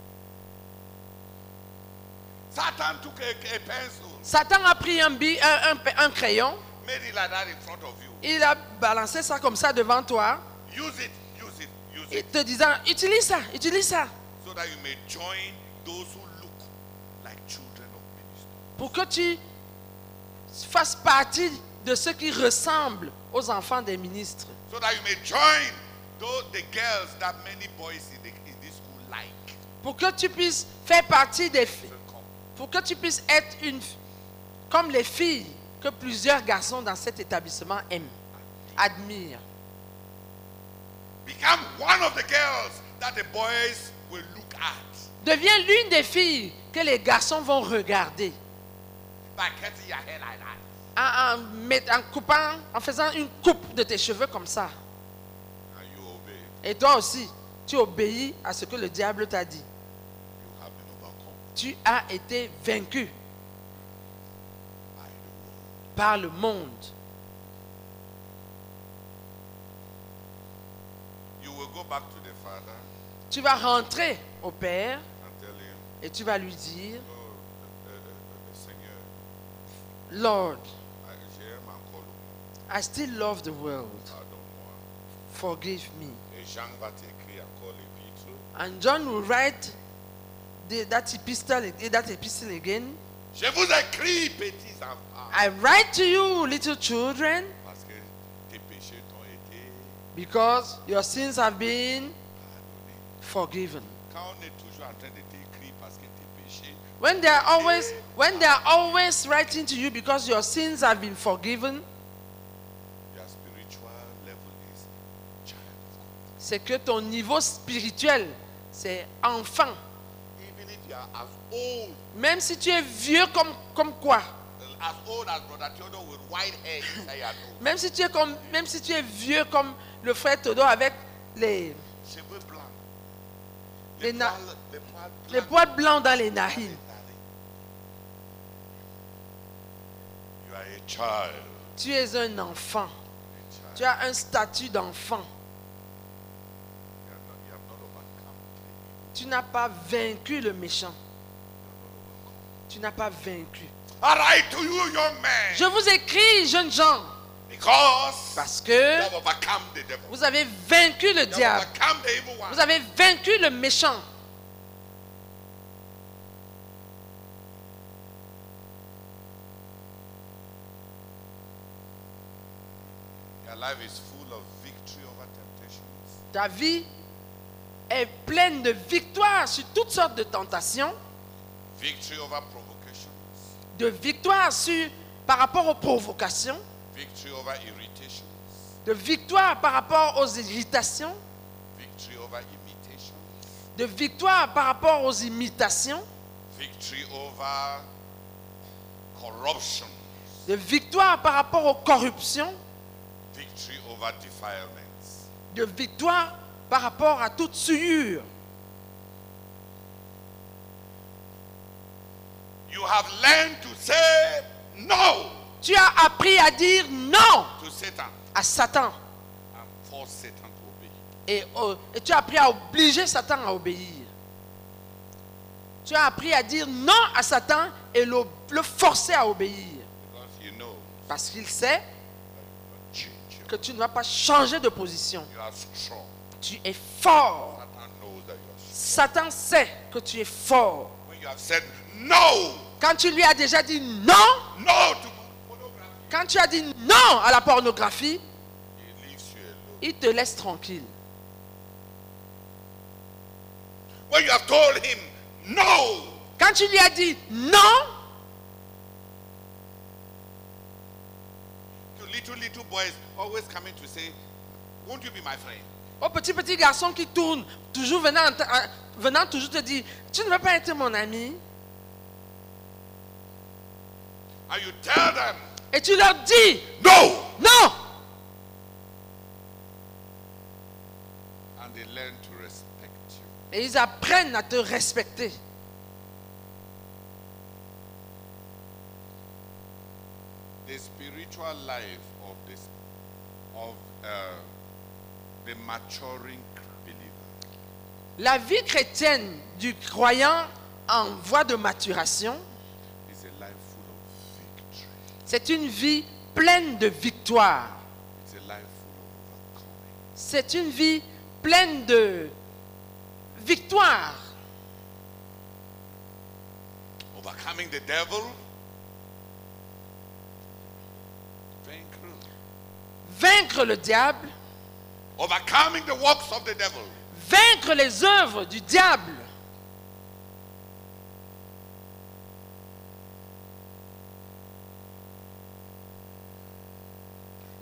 Satan took a pencil, Satan a pris un crayon, made it like that in front of you. il a balancé ça comme ça devant toi, Use it, use it, use et it, te disant, utilise ça, so that you may join those who look like children of ministers. pour que tu fasses partie de ceux qui ressemblent aux enfants des ministres. So that you may join the girls that many boys in this school like. Pour que tu puisses faire partie des filles. So come. Pour que tu puisses être comme les filles que plusieurs garçons dans cet établissement aiment, admirent. Become one of the girls that the boys will look at. Deviens l'une des filles que les garçons vont regarder. By cutting your hair like that. En coupant, en faisant une coupe de tes cheveux comme ça. And you obey. Et toi aussi, tu obéis à ce que le diable t'a dit. You have been overcome Tu as été vaincu by the world. par le monde. You will go back to the Father Tu vas rentrer au Père and tell him, et tu vas lui dire, oh, Seigneur, Lord, j'aime encore le monde. I still love the world. Pardonne-moi. Forgive me. Et Jean va t'écrire encore l'épître. And John will write that epistle again. Je vous écris, petits enfants, I write to you, little children, parce que tes péchés t'ont été because your sins have been pardonnés. forgiven. Quand on est toujours en train de t'écrire parce que tes péchés, When they are always writing to you because your sins have been forgiven, your spiritual level is child of God. c'est que ton niveau spirituel, c'est enfant. Even if you are as old Même si tu es vieux comme quoi, as Brother Theodore with white hair inside your nose, même si tu es vieux comme le frère Todo avec les cheveux blancs, Les na- les poils poils blancs dans les narines. You are a child. Tu es un enfant. A child. Tu as un statut d'enfant. You have not overcome the evil. Tu n'as pas vaincu le méchant. You have not overcome. Tu n'as pas vaincu. I write to you, young man, Je vous écris, jeunes gens, because parce you que have overcome the devil. vous avez vaincu le You have diable. overcome the evil one. Vous avez vaincu le méchant. Your life is full of victory over temptations, Ta vie est pleine de victoires sur toutes sortes de tentations, victory over provocations, de victoires par rapport aux provocations, victory over irritations, de victoires par rapport aux irritations, victory over imitations, de victoires par rapport aux imitations, victory over corruption, de victoires par rapport aux corruptions, victory over defilements. de victoires par rapport à toute souillure. You have learned to say no Tu as appris à dire non to Satan à Satan. and force Satan to obey. Et tu as appris à obliger Satan à obéir. Tu as appris à dire non à Satan et le forcer à obéir. Because you know Parce qu'il sait that you will change. que tu ne vas pas changer de position. You are strong. Tu es fort. Satan knows that you are strong. Satan sait que tu es fort. When you have said no, Quand tu lui as déjà dit non, no to pornography, quand tu as dit non à la pornographie, he leaves you alone. il te laisse tranquille. When you have told him no, Quand tu lui as dit non, to little boys always coming to say, won't you be my friend? au petit garçon qui tourne, toujours venant toujours te dire, tu ne veux pas être mon ami. And you tell them, Et tu leur dis no! non. And they learn to respect you. Et ils apprennent à te respecter. The spiritual life of the maturing believer La vie chrétienne du croyant en voie de maturation, is a life full of victory. c'est une vie pleine de victoire. It's a life full of overcoming. C'est une vie pleine de victoire. Overcoming the devil. Vaincre le diable, Overcoming the works of the devil. vaincre les œuvres du diable.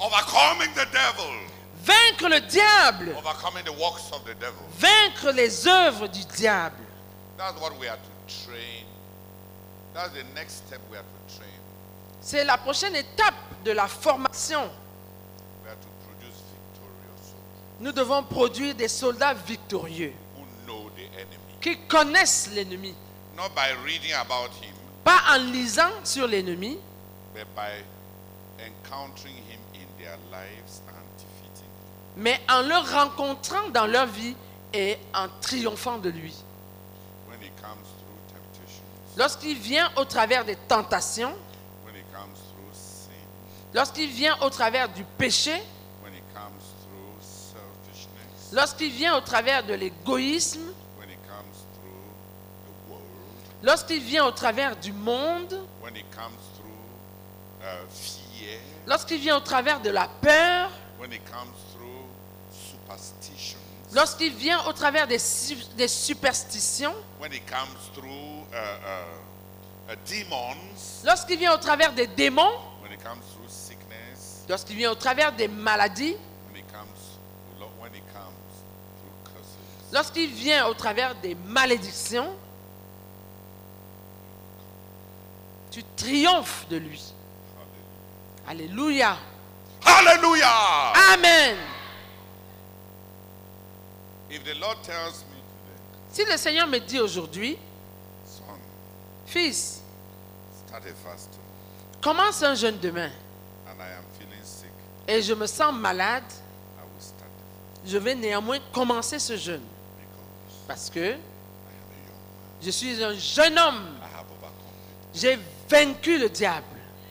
Overcoming the devil. Vaincre le diable. Overcoming the works of the devil. Vaincre les œuvres du diable. That's what we are to train. That's the next step we are to train. C'est la prochaine étape de la formation. We are to produce victorious soldiers Nous devons produire des soldats victorieux who know the enemy. qui connaissent l'ennemi. Not by reading about him, Pas en lisant sur l'ennemi, but by encountering him in their lives and defeating him. mais en le rencontrant dans leur vie et en triomphant de lui. When he comes through temptations, Lorsqu'il vient au travers des tentations, when he comes through sin, lorsqu'il vient au travers du péché, when he comes through selfishness, lorsqu'il vient au travers de l'égoïsme, when he comes through the world, lorsqu'il vient au travers du monde, when he comes through fear, lorsqu'il vient au travers de la peur, when he comes through superstitions, lorsqu'il vient au travers des superstitions, when he comes through demons, lorsqu'il vient au travers des démons, when he comes through sickness, lorsqu'il vient au travers des maladies, when he comes through curses, lorsqu'il vient au travers des malédictions, tu triomphes de lui. Alléluia. hallelujah! Amen. If the Lord tells me today, Si le Seigneur me dit aujourd'hui, son, fils, start a fast tomorrow, commence un jeûne demain and I am feeling sick, et je me sens malade, I will start the fast je vais néanmoins commencer ce jeûne because parce que I am a young man. je suis un jeune homme. I have overcome it. J'ai vaincu le diable.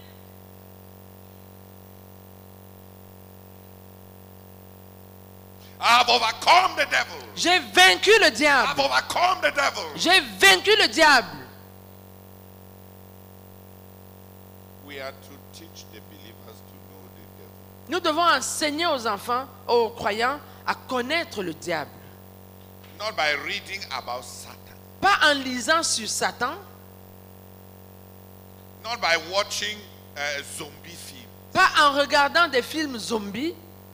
I have overcome the devil. J'ai vaincu le I have diable. overcome the devil. J'ai vaincu le diable. We are to teach the believers to know the devil. Nous devons enseigner aux enfants, aux croyants, à connaître le diable. Not by reading about Satan. Pas en lisant sur Satan, Not by watching zombie films. pas en regardant des films zombies,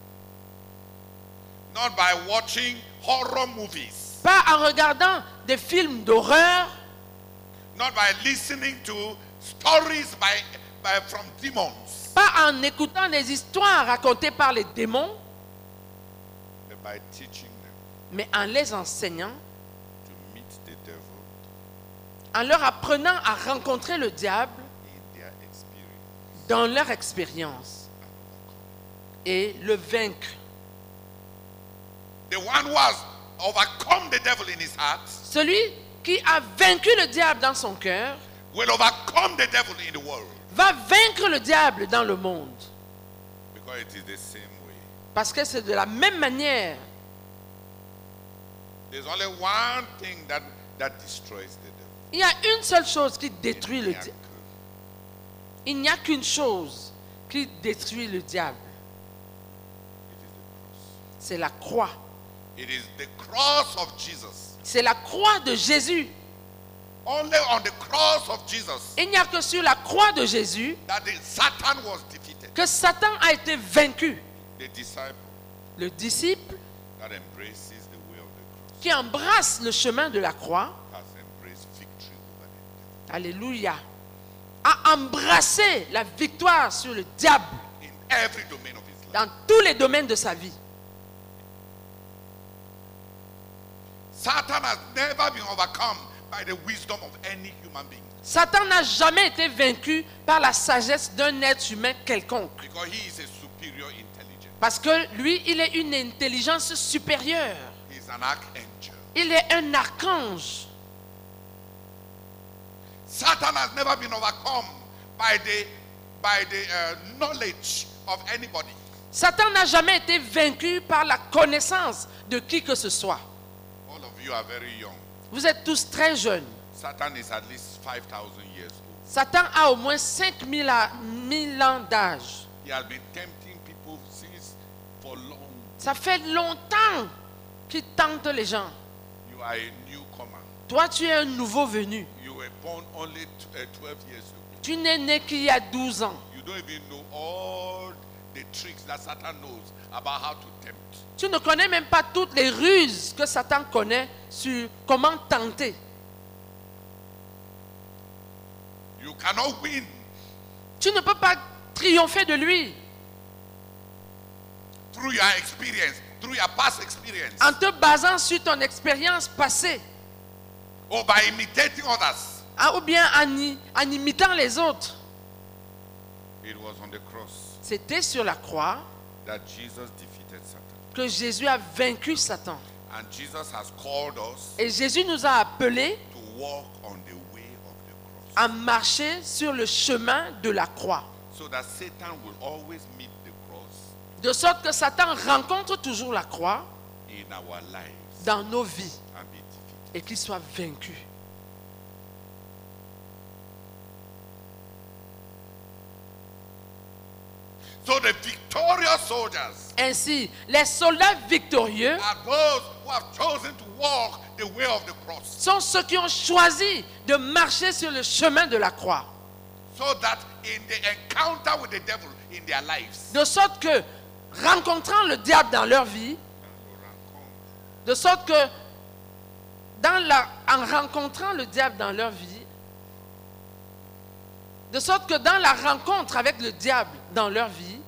Not by watching horror movies. pas en regardant des films d'horreur, Not by listening to stories from demons. pas en écoutant des histoires racontées par les démons, But by teaching them mais en les enseignant, to meet the devil en leur apprenant à rencontrer le diable in their experience dans leur expérience and overcome. et le vaincre. The one who has overcome the devil in his heart Celui qui a vaincu le diable dans son cœur will overcome the devil in the world. va vaincre le diable dans le monde. Because it is the same way. Parce que c'est de la même manière. There's only one thing that destroys the devil. Il y a une seule chose qui détruit le diable. Il n'y a qu'une chose qui détruit le diable. C'est la croix. It is the cross of Jesus. C'est la croix de Jésus. Only on the cross of Jesus Il n'y a que sur la croix de Jésus that Satan was defeated. que Satan a été vaincu. The disciple Le disciple that embraces the way of the cross qui embrasse le chemin de la croix, has embraced victory over the alléluia, a embrassé la victoire sur le diable devil in every domain of his life. dans tous les domaines de sa vie. Satan has never been overcome by the wisdom of any human being Satan n'a jamais été vaincu par la sagesse d'un être humain quelconque. because he is a superior intelligence. Parce que lui, il est une intelligence supérieure. He is an archangel. Il est un archange. Satan has never been overcome by the knowledge of anybody. Satan n'a jamais été vaincu par la connaissance de qui que ce soit. All of you are very young. Vous êtes tous très jeunes. Satan is at least 5,000 years old. Satan a au moins 5000 ans d'âge. He has been tempting people since for long. Ça fait longtemps qu'il tente les gens. You are a newcomer. Toi, tu es un nouveau venu. You were born only 12 years ago. Tu n'es né qu'il y a 12 ans. You don't even know all the tricks that Satan knows about how to tempt. Tu ne connais même pas toutes les ruses que Satan connaît sur comment tenter. You cannot win Tu ne peux pas triompher de lui through your experience, through your past experience, en te basant sur ton expérience passée, or by imitating others. ou bien en imitant les autres. It was on the cross C'était sur la croix that Jesus defeated Satan. que Jésus a vaincu Satan. And Jesus has called us Et Jésus nous a appelés to walk on the way of the cross, à marcher sur le chemin de la croix. so that Satan will always meet the cross De sorte que Satan rencontre toujours la croix in our lives dans nos vies and be defeated. et qu'il soit vaincu. So the victorious soldiers Ainsi, les soldats victorieux are those who have chosen to walk the way of the cross, sont ceux qui ont choisi de marcher sur le chemin de la croix. so that in the encounter with the devil in their lives, De sorte que, rencontrant le diable dans leur vie, de sorte que, en rencontrant le diable dans leur vie, de sorte que dans la rencontre avec le diable dans leur vie,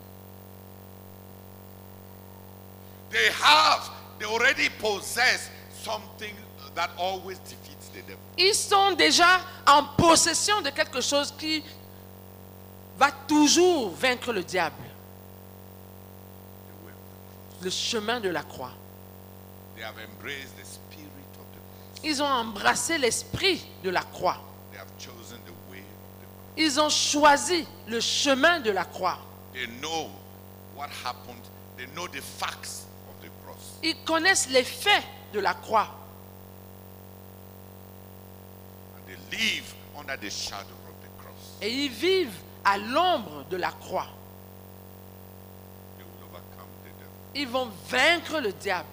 they already possess something that always defeats the devil. ils sont déjà en possession de quelque chose qui va toujours vaincre le diable. The way of the cross. Le chemin de la croix. They have embraced the spirit of the cross. Ils ont embrassé l'esprit de la croix. They have chosen the way of the cross. Ils ont choisi le chemin de la croix. They know what happened. They know the facts of the cross. Ils connaissent les faits de la croix. And they live under the shadow of the cross. Et ils vivent à l'ombre de la croix. They will overcome the devil. Ils vont vaincre le diable.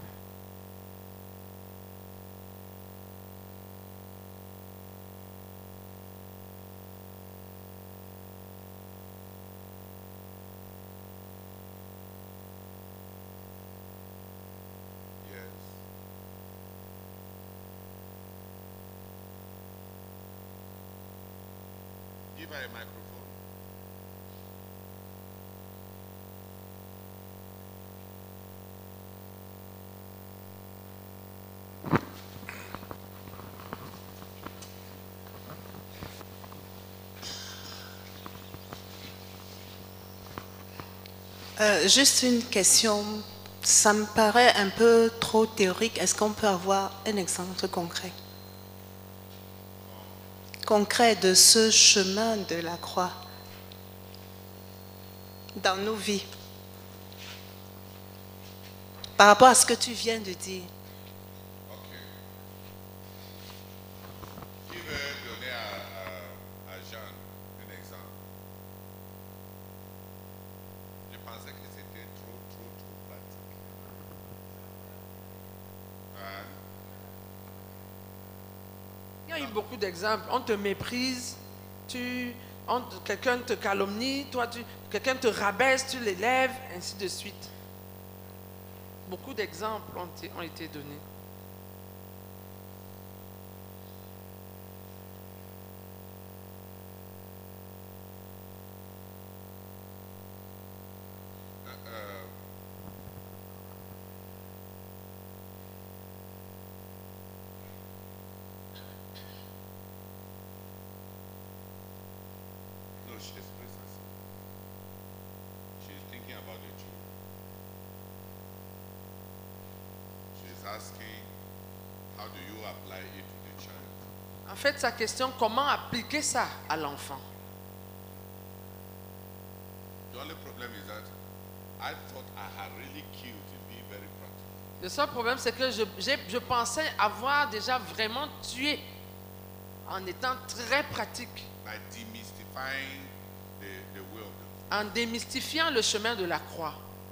Yes. Give her a microphone. Juste une question. Ça me paraît un peu trop théorique. Est-ce qu'on peut avoir un exemple concret? Concret de ce chemin de la croix dans nos vies. Par rapport à ce que tu viens de dire. Okay. Qui veut donner à Jean un exemple? Je pensais que c'était trop pratique. Hein? Il y a eu beaucoup d'exemples. On te méprise, quelqu'un te calomnie, quelqu'un te rabaisse, tu l'élèves, ainsi de suite. Beaucoup d'exemples ont été donnés. No, she expressed herself. She's thinking about the children. She's asking, how do you apply it to the child? En fait, sa question, comment appliquer ça à l'enfant? The only problem is that I thought I had really killed to be very practical. Le seul problème, c'est que je pensais avoir déjà vraiment tué en étant très pratique, By demystifying the way of the en démystifiant le chemin de la croix,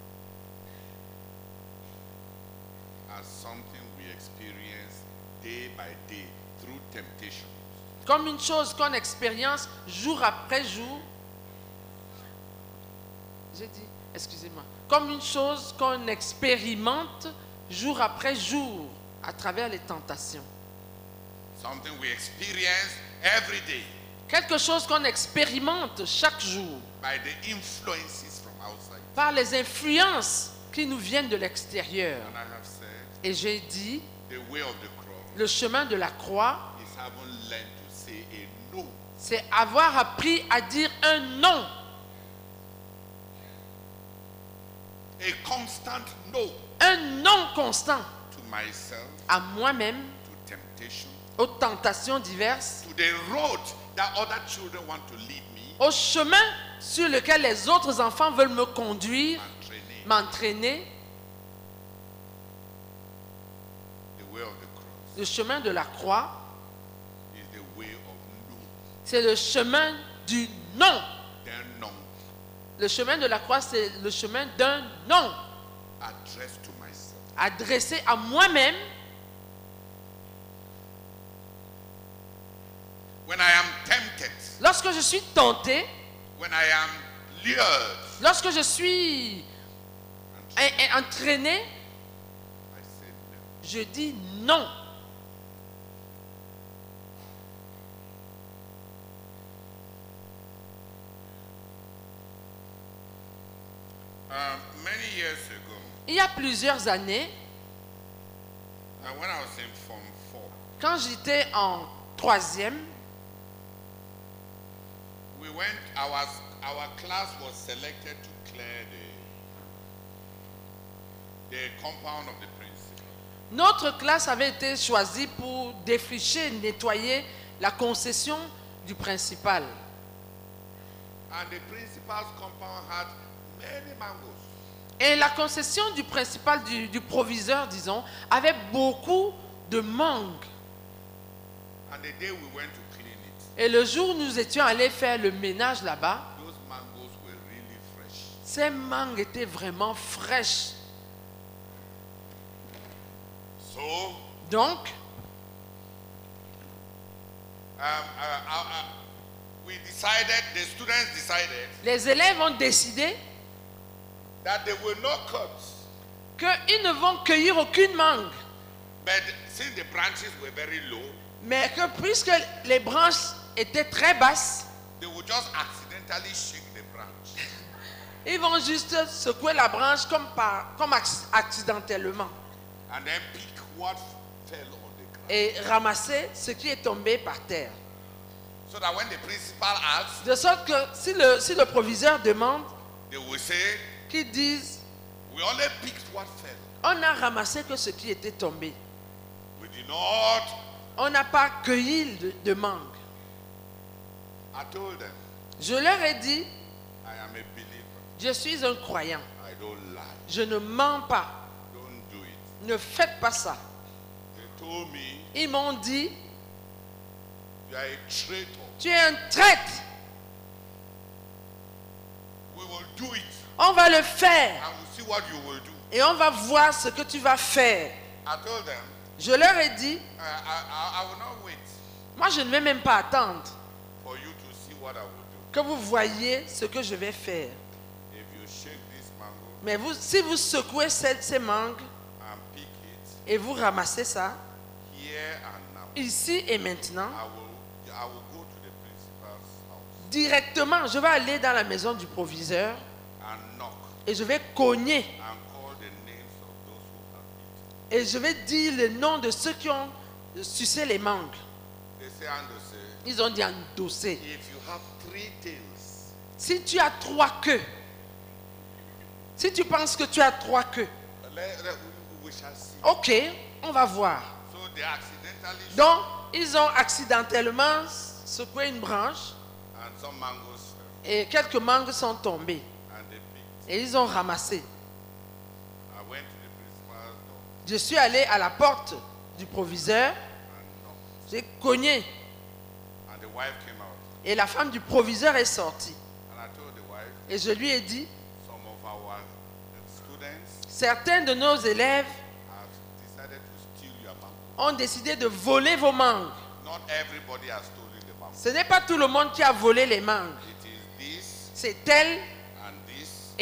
as something we experience day by day through temptation. comme une chose qu'on expérience jour après jour J'ai dit, excusez-moi, comme une chose qu'on expérimente jour après jour à travers les tentations. Something we experience every day Quelque chose qu'on expérimente chaque jour by the influences from outside. par les influences qui nous viennent de l'extérieur. And I have said, Et j'ai dit, the way of the cross le chemin de la croix, is having learned to say a no. c'est avoir appris à dire un non, A constant no un non constant to myself, à moi-même, to temptation, aux tentations diverses, to the road that other children want to lead me, au chemin sur lequel les autres enfants veulent me conduire, and training. m'entraîner, The way of the cross le chemin de la croix, is the way of no. c'est le chemin du non. Then no, Le chemin de la croix, c'est le chemin d'un non, addressed to myself. adressé à moi-même. When I am tempted, Lorsque je suis tenté, when I am lured, lorsque je suis entraîné, I say no. je dis non. Many years ago, Il y a plusieurs années, when I was in Form 4, quand j'étais en troisième, we went, our class was selected to clear the compound of the principal. notre classe avait été choisie pour défricher, nettoyer la concession du principal. And the principal's compound had many mangoes. Et la concession du principal, du proviseur, disons, avait beaucoup de mangues. And the day we went to clean it, Et le jour où nous étions allés faire le ménage là-bas, those mangoes were really fresh. ces mangues étaient vraiment fraîches. So, Donc, we decided, the students decided les élèves ont décidé that they will not cut. qu'ils ne vont cueillir aucune mangue. But since the branches were very low, Mais que puisque les branches étaient très basses, they would just accidentally shake the branch. ils vont juste secouer la branche comme accidentellement And then pick what fell on the ground. et ramasser ce qui est tombé par terre. So that when the principal asks, De sorte que si le proviseur demande, they will say, qu'ils disent, we only picked what fell. on n'a ramassé que ce qui était tombé. We did not. On n'a pas cueilli de mangue. I told them, Je leur ai dit, I am a believer. je suis un croyant. I don't lie. Je ne mens pas. Don't do it. Ne faites pas ça. They told me, Ils m'ont dit, you are a traitor. tu es un traître. We will do it. On va le faire. And we'll see what you will do. Et on va voir ce que tu vas faire. I told them, Je leur ai dit, I will not wait moi je ne vais même pas attendre for you to see what I will do. que vous voyez ce que je vais faire. If you shake this mango Mais si vous secouez ces mangues and pick it et vous ramassez ça, here and now, ici et maintenant, I will go to the principal's house directement, je vais aller dans la maison du proviseur and knock et je vais cogner and call the names of those who have eaten. et je vais dire le nom de ceux qui ont sucé les mangues. They say, Andose, Ils ont dit endosser. if you have 3 tails, Si tu as 3 queues, si tu penses que tu as 3 queues, we shall see. ok, on va voir. So they accidentally Donc, ils ont accidentellement secoué une branche and some mangoes fell et quelques mangues sont tombées. and they picked. Et ils ont ramassé. I went to the principal's door Je suis allé à la porte du proviseur, and knocked. j'ai cogné And the wife came out. et la femme du proviseur est sortie. And I told the wife, Et je lui ai dit, some of our students certains de nos élèves have decided to steal your mango. ont décidé de voler vos mangues. Not everybody has stolen the mango. Ce n'est pas tout le monde qui a volé les mangues. It is this C'est elle and this et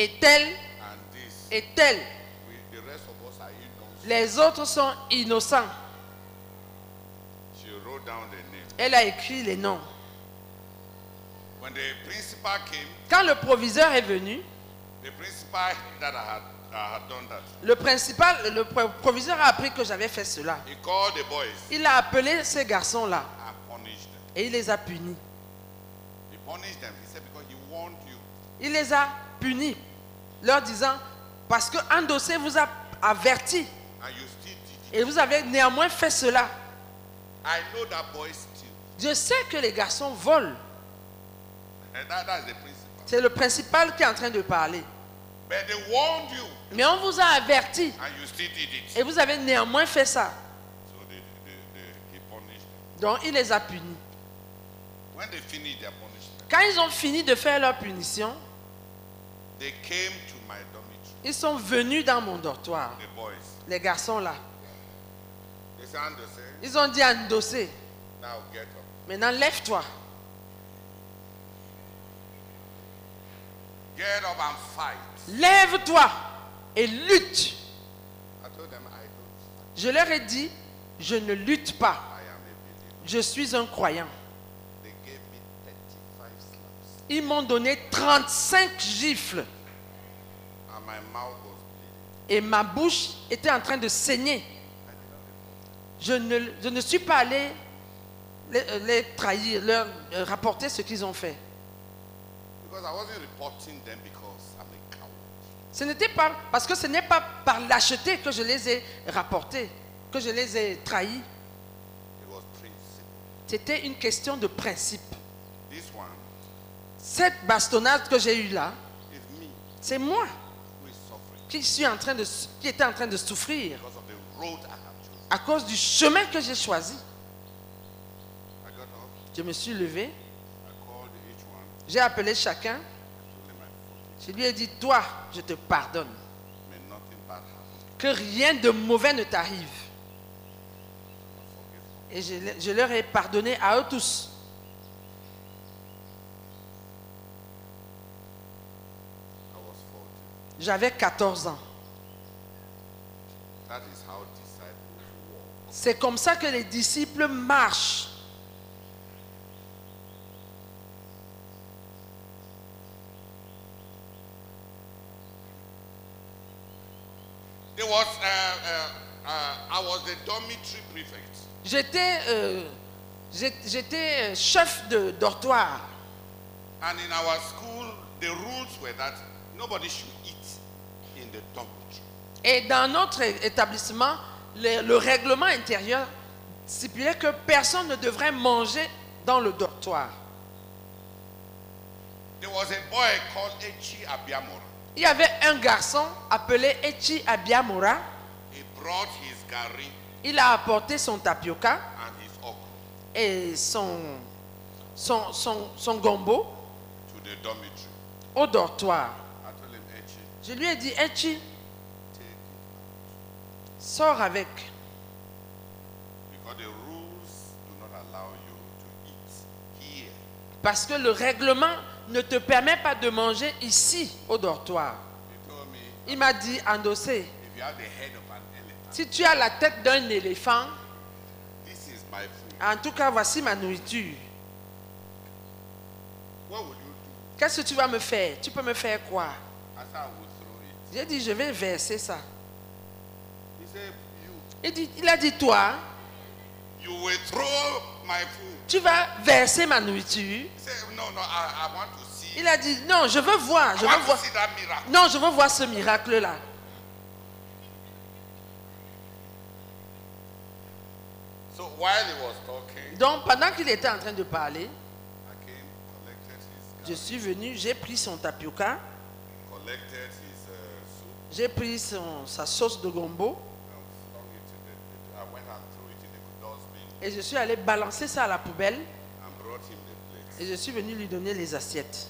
et tel and this. et tel. The rest of us are innocent. Les autres sont innocents. She wrote down the name. Elle a écrit les noms. When the principal came, Quand le proviseur est venu, the principal that I had done that, le proviseur a appris que j'avais fait cela. he called the boys Il a appelé ces garçons-là and punished them. et il les a punis. He punished them. He said, because he warned you. Il les a punis, leur disant, parce qu'un dossier vous a averti And you still did it. et vous avez néanmoins fait cela. I know that boy still. Je sais que les garçons volent. And that's the principal. C'est le principal qui est en train de parler. But they warned you. Mais on vous a averti And you still did it. et vous avez néanmoins fait ça. So he punished them. Donc il les a punis. When they finished their punishment, Quand ils ont fini de faire leur punition, they came to my dormitory. ils sont venus dans mon dortoir. The boys. Les garçons là. They said, Anderson, Ils ont dit à Ndosé, now get up. maintenant lève-toi. Get up and fight. Lève-toi et lutte. I told them I don't. Je leur ai dit, je ne lutte pas. I am a believer. Je suis un croyant. They gave me 35 slaps. Ils m'ont donné 35 gifles And my mouth was bleeding. et ma bouche était en train de saigner. Je ne suis pas allé les trahir, leur rapporter ce qu'ils ont fait. Because I wasn't reporting them because I'm a coward. Ce n'était pas parce que ce n'est pas par lâcheté que je les ai rapportés, que je les ai trahis. It was principle. C'était une question de principe. This one Cette bastonnade que j'ai eue là, is me c'est moi who is suffering qui était en train de souffrir because of the road I have chosen. à cause du chemin que j'ai choisi. I got up. Je me suis levé, I called each one. j'ai appelé chacun, I told them I forgive. je lui ai dit, toi, je te pardonne. May nothing bad happen. Que rien de mauvais ne t'arrive. Et je leur ai pardonné à eux tous. I was 40. J'avais 14 ans. That is how disciples walk. C'est comme ça que les disciples marchent. There was, I was the dormitory prefect. J'étais chef de dortoir. And in our school, the rules were that nobody should eat in the dormitory. Et dans notre établissement, le règlement intérieur stipulait que personne ne devrait manger dans le dortoir. There was a boy called Echi Abiamora. Il y avait un garçon appelé Echi Abiamura. He brought his gari Il a apporté son tapioca and his okra et son gombo to the dormitory. au dortoir. I told him, Echi, Je lui ai dit, Echi, take it. sors avec. Because the rules do not allow you to eat here. Parce que le règlement ne te permet pas de manger ici au dortoir. He told me, Il m'a dit, Endossé, if you have the head of an elephant, si tu as la tête d'un éléphant, this is my food. en tout cas, voici ma nourriture. What would you do? Qu'est-ce que tu vas me faire? Tu peux me faire quoi? I said, I would throw it. J'ai dit, je vais verser ça. He said, you Il a dit, toi, will throw my food. tu vas verser ma nourriture. He said, no, I want to see. Il a dit, non, je veux voir, je I veux want to voir. see that miracle. Non, je veux voir ce miracle-là. So while he was talking, Donc, pendant qu'il était en train de parler, I came, collected his je suis venu, j'ai pris son tapioca, collected his soup, j'ai pris sa sauce de gombo and flung it in I went and threw it in the dustbin et je suis allé balancer ça à la poubelle and brought him the plates. et je suis venu lui donner les assiettes.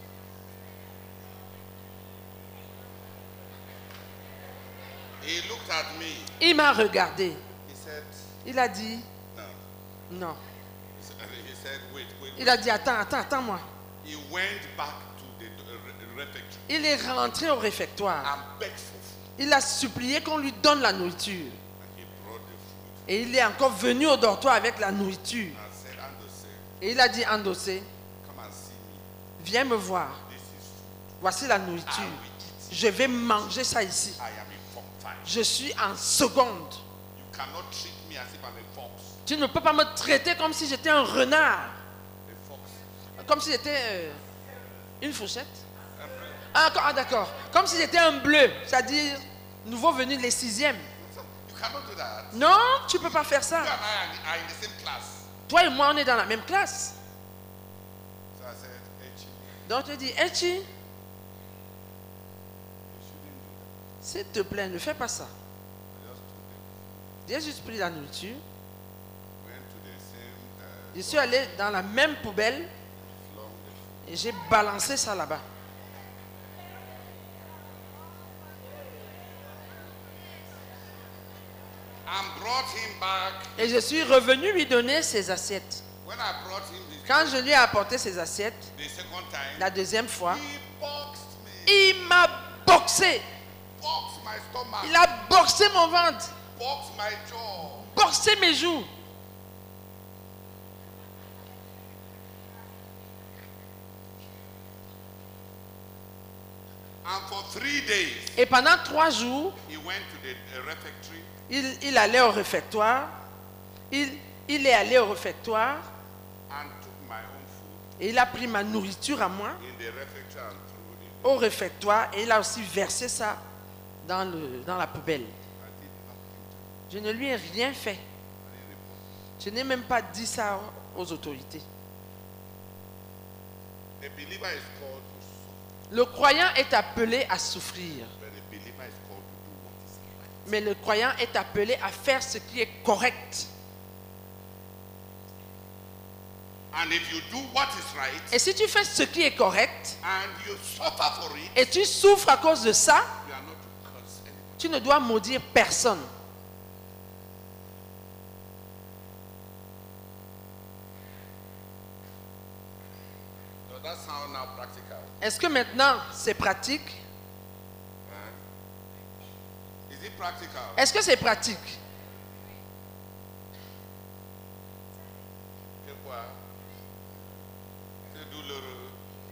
He looked at me. Il m'a regardé. He said, Il a dit, no. non. He said, wait. Il a dit, attends-moi. He went back to the refectory Il est rentré au réfectoire. and begged for food. Il a supplié qu'on lui donne la nourriture. And he brought the food Et il est encore venu au dortoir avec la nourriture. and said, Andose, Et il a dit, Andossé, come and see me. viens me voir. This is food. Voici la I nourriture. will eat it. Je vais manger ça ici. I am in form 5. Je suis en seconde. You cannot treat me as if I'm a fox. Tu ne peux pas me traiter comme si j'étais un renard. A fox. Comme si j'étais une fourchette. Ah, d'accord. Comme si j'étais un bleu. C'est-à-dire, nouveau venu, les 6e. You cannot do that. Non, tu ne peux pas faire ça. You and I are in the same class. Toi et moi, on est dans la même classe. So I said, Echi, Donc, je dis, Echi, you shouldn't do that. s'il te plaît, ne fais pas ça. I just took them. J'ai juste pris la nourriture. Went to the same Je suis allé dans la même poubelle flung the food. et j'ai balancé ça là-bas. And brought him back. Et je suis revenu lui donner ses assiettes. When I brought him the, Quand je lui ai apporté ses assiettes, the second time, la deuxième fois, he boxed me. il m'a boxé. Boxed my stomach. Il a boxé mon ventre, Boxed my jaw. boxé mes joues. And for 3 days, Et pendant 3 jours, he went to the refectory il allait au réfectoire. Il est allé au réfectoire and took my own food et il a pris ma nourriture à moi in the refectory and threw it. au réfectoire et il a aussi versé ça dans la poubelle. I did nothing to Je ne lui ai rien fait. him. I didn't report. Je n'ai même pas dit ça aux autorités. The believer is called to suffer, Le croyant est appelé à souffrir, but the believer is called to do what is right. mais le croyant est appelé à faire ce qui est correct. And if you do what is right Et si tu fais ce qui est correct and you suffer for it, et tu souffres à cause de ça, you are not to curse anyone. tu ne dois maudire personne. Does that sound now practical? Est-ce que maintenant c'est pratique? Is it practical? Est-ce que c'est pratique? C'est quoi? C'est douloureux.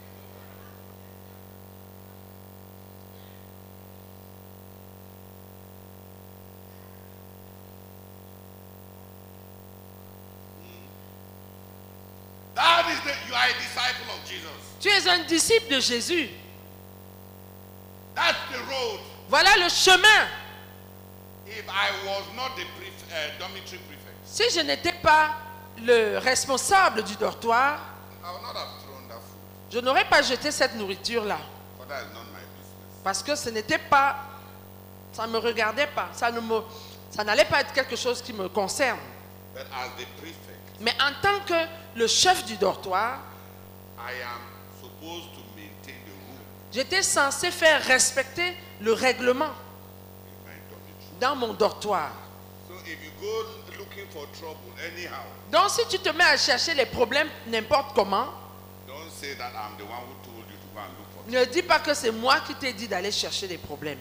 That is the, you are a disciple of Jesus. Tu es un disciple de Jésus. That's the road. Voilà le chemin. If I was not the dormitory prefect, Si je n'étais pas le responsable du dortoir, I would not have thrown that food. je n'aurais pas jeté cette nourriture-là. But that is not my business. Parce que ce n'était pas, ça ne me regardait pas, ça n'allait pas être quelque chose qui me concerne. But as the prefect, Mais en tant que le chef du dortoir, I am supposed to maintain the rule j'étais censé faire respecter le règlement in my dormitory. dans mon dortoir. So if you go looking for trouble anyhow, Donc si tu te mets à chercher les problèmes n'importe comment, don't say that I'm the one who told you to go and look for trouble. ne dis pas que c'est moi qui t'ai dit d'aller chercher des problèmes.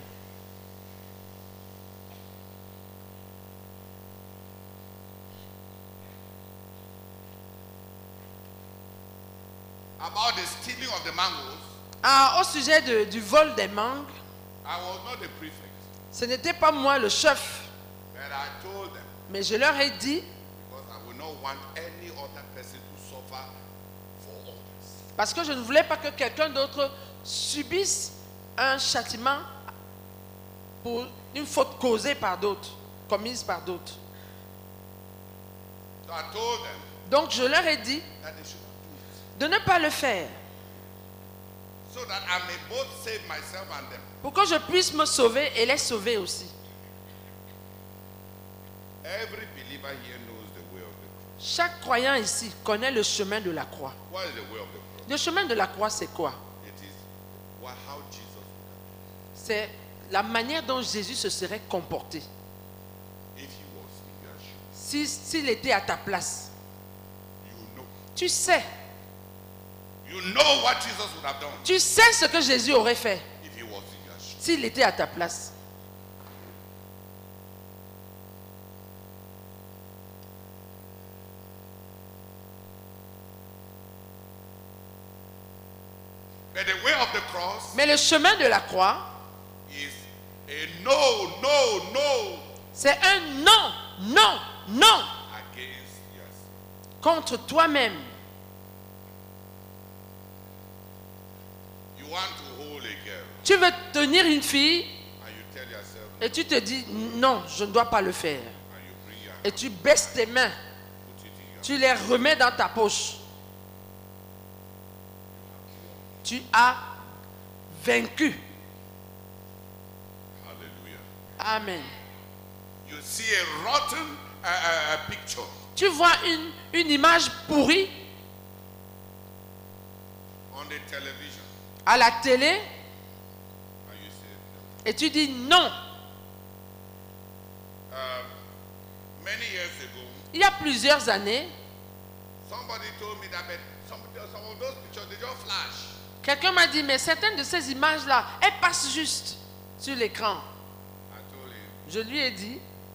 About the stealing of the mangoes, Ah, au sujet du vol des mangues, I was not the prefect. ce n'était pas moi le chef, But I told them, mais je leur ai dit, because I will not want any other person to suffer for others. parce que je ne voulais pas que quelqu'un d'autre subisse un châtiment pour une faute causée par d'autres, commise par d'autres. So I told them Donc je leur ai dit that they should not do it. de ne pas le faire, So that I may both save myself and them. pour que je puisse me sauver et les sauver aussi. Every believer here knows the way of the cross. Chaque croyant ici connaît le chemin de la croix. What is the way of the cross? Le chemin de la croix, c'est quoi? It is how Jesus would have C'est la manière done Jésus se serait comporté if he was in your shoes. s'il était à ta place. You know. Tu sais, You know what Jesus would have done Tu sais ce que Jésus aurait fait if he was in your shoes. s'il était à ta place. But the way of the cross Mais le chemin de la croix, is a no, no, no c'est un non, non, non against yourself. contre toi-même. You want to hold a girl Tu veux tenir une fille and you tell yourself et tu te dis non, je ne dois pas le faire. and you bring your hand, Et tu baisses tes mains, put it in your tu les remets dans ta poche. Tu as vaincu. hallelujah. Amen. You see a rotten picture Tu vois une image pourrie on the television à la télé and you say no. et tu dis non. Many years ago, Il y a plusieurs années, somebody told me that but some of those pictures they just flash. quelqu'un m'a dit, mais certaines de ces images-là, elles passent juste sur l'écran. I told him, Je lui ai dit,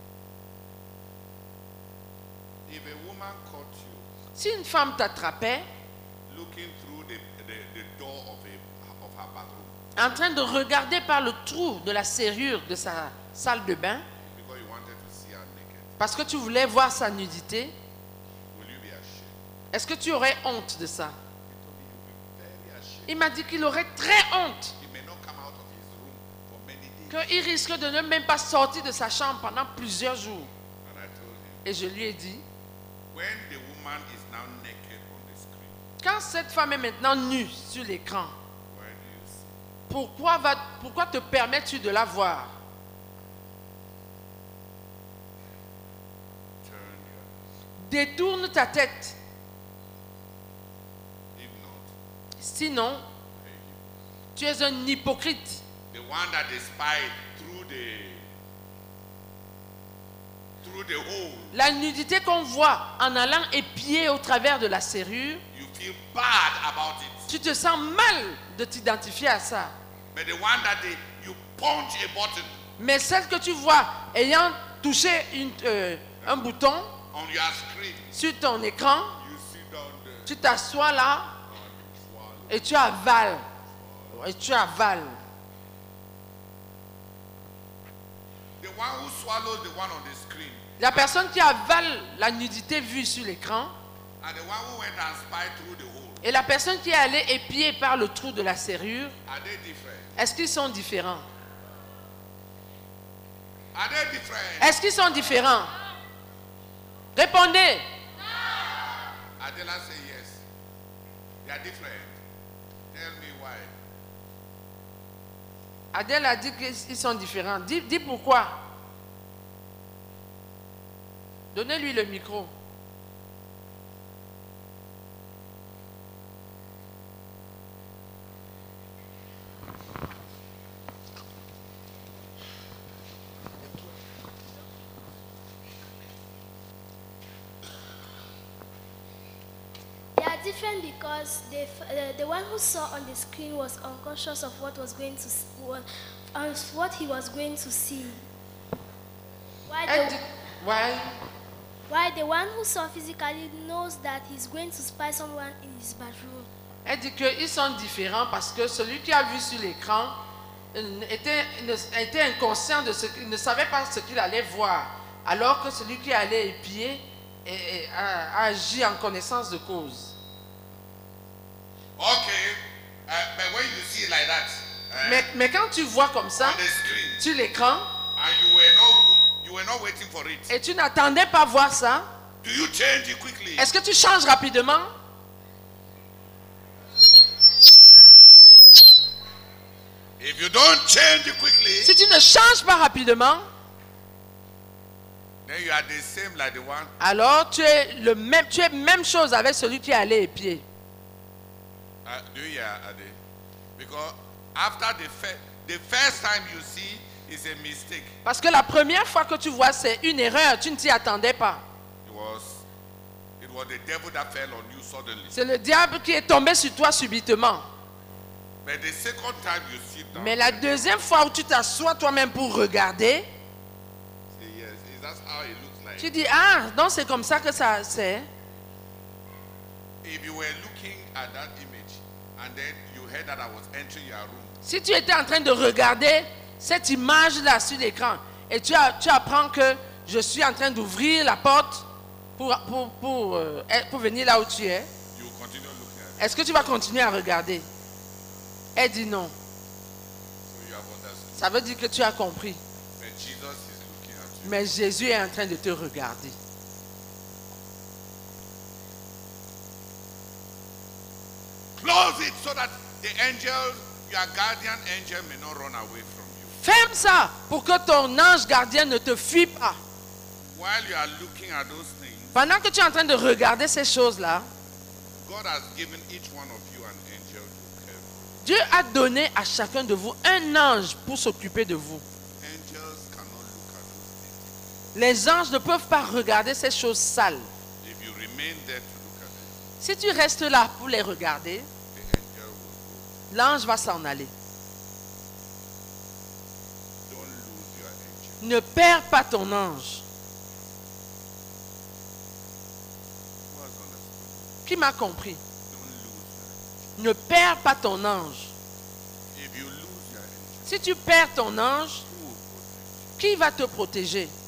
if a woman caught you si une femme t'attrapait looking through the door of her bathroom en train de regarder par le trou de la serrure de sa salle de bain, because you wanted to see her naked, parce que tu voulais voir sa nudité, will you be ashamed? est-ce que tu aurais honte de ça? He told me he will be very ashamed. Il m'a dit qu'il aurait très honte, He may not come out of his room for many days. qu'il risque de ne même pas sortir de sa chambre pendant plusieurs jours. And I told him, Et je lui ai dit, when the woman is now naked on the screen, quand cette femme est maintenant nue sur l'écran, where do you see? pourquoi te permets-tu de la voir? Turn your, Détourne ta tête. if not, Sinon, tu es un hypocrite. the one that they spy through the hole, La nudité qu'on voit en allant épier au travers de la serrure, you feel bad about it. tu te sens mal de t'identifier à ça. But the one that you punch a button Mais celle que tu vois ayant touché un bouton on your screen, sur ton écran, you sit down there tu t'assois là and you swallow. et tu avales. Et tu avales. The one who swallows the one on the screen La personne qui avale la nudité vue sur l'écran and the one who went and spied through the hole, et la personne qui est allée épier par le trou de la serrure, are they different? est-ce qu'ils sont différents? Are they different? Est-ce qu'ils sont différents? Répondez. Adela say yes. They are different. Tell me why. Adèle a dit qu'ils sont différents. Dis pourquoi. Donnez-lui le micro. They are different because the one who saw on the screen was unconscious of what was going to what he was going to see. Elle dit, ouais. While the one who saw physically knows that he's going to spy someone in his bathroom. Elle dit qu'ils sont différents parce que celui qui a vu sur l'écran était inconscient de ce qu'il ne savait pas ce qu'il allait voir, alors que celui qui allait épier a agi en connaissance de cause. Okay, but when you see it like that, Mais quand tu vois comme ça on the screen, sur l'écran and you were not waiting for it, et tu n'attendais pas voir ça, do you change it quickly? est-ce que tu changes rapidement? If you don't change it quickly, Si tu ne changes pas rapidement, then you are the same like the one. alors tu es même chose avec celui qui allait épier. Do you hear, Ade? Because after the first time you see is a mistake. Parce que la première fois que tu vois, c'est une erreur, tu ne t'y attendais pas. It was the devil that fell on you suddenly. C'est le diable qui est tombé sur toi subitement. But the second time you sit down, Mais la deuxième fois où tu t'assois toi-même pour regarder, say yes, that's how it looks like. tu dis, ah, non, c'est comme ça que ça c'est. If you were looking at that image and then you heard that I was entering your room, Si tu étais en train de regarder cette image-là sur l'écran et tu apprends que je suis en train d'ouvrir la porte pour venir là où tu es, you will continue looking at it. est-ce que tu vas continuer à regarder? Elle dit non. So you have understood. Ça veut dire que tu as compris. But Jesus is looking at you. Mais Jésus est en train de te regarder. Close it so that the angel, your guardian angel, may not run away from you. Ferme ça pour que ton ange gardien ne te fuit pas. While you are looking at those things, Pendant que tu es en train de regarder ces choses-là, God has given each one of you an angel to care for. Dieu a donné à chacun de vous un ange pour s'occuper de vous. Angels cannot look at those things. Les anges ne peuvent pas regarder ces choses sales. If you remain there to look at them, Si tu restes là pour les regarder, the angel will go. l'ange va s'en aller. Don't lose your angel. Ne perds pas ton ange. Who has understood? Qui m'a compris? Don't lose your angel. Ne perds pas ton ange. If you lose your angel, Si tu perds ton ange, who will protect qui va te protéger? you?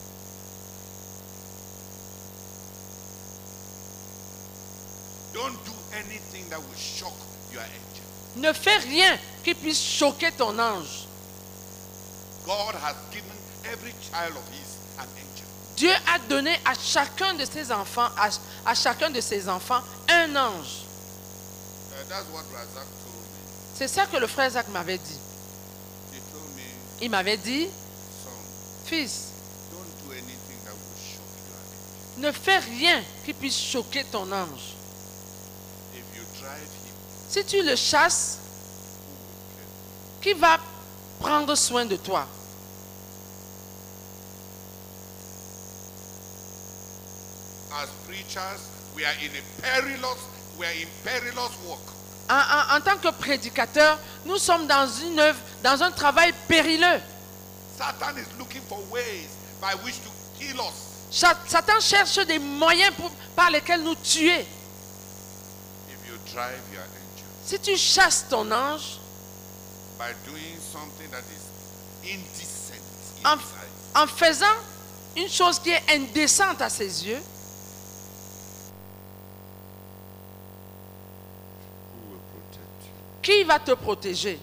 Don't do anything that will shock your angel. Ne fais rien qui puisse choquer ton ange. God has given every child of his an angel. Dieu a donné à chacun de ses enfants, à chacun de ses enfants, un ange. That's what Razak told me. C'est ça que le frère Zach m'avait dit. He told me, Il m'avait dit, son, fils, don't do anything that will shock your angel. ne fais rien qui puisse choquer ton ange. If you drive him, Si tu le chasses, who will care for you? qui va prendre soin de toi? As preachers, we are in perilous work. En tant que prédicateur, nous sommes dans une œuvre, dans un travail périlleux. Satan is looking for ways by which to kill us. Satan cherche des moyens par lesquels nous tuer. If you drive your angel Si tu chasses ton ange, by doing something that is indecent in en, his eyes, en faisant une chose qui est indécente à ses yeux, who will protect you? qui va te protéger?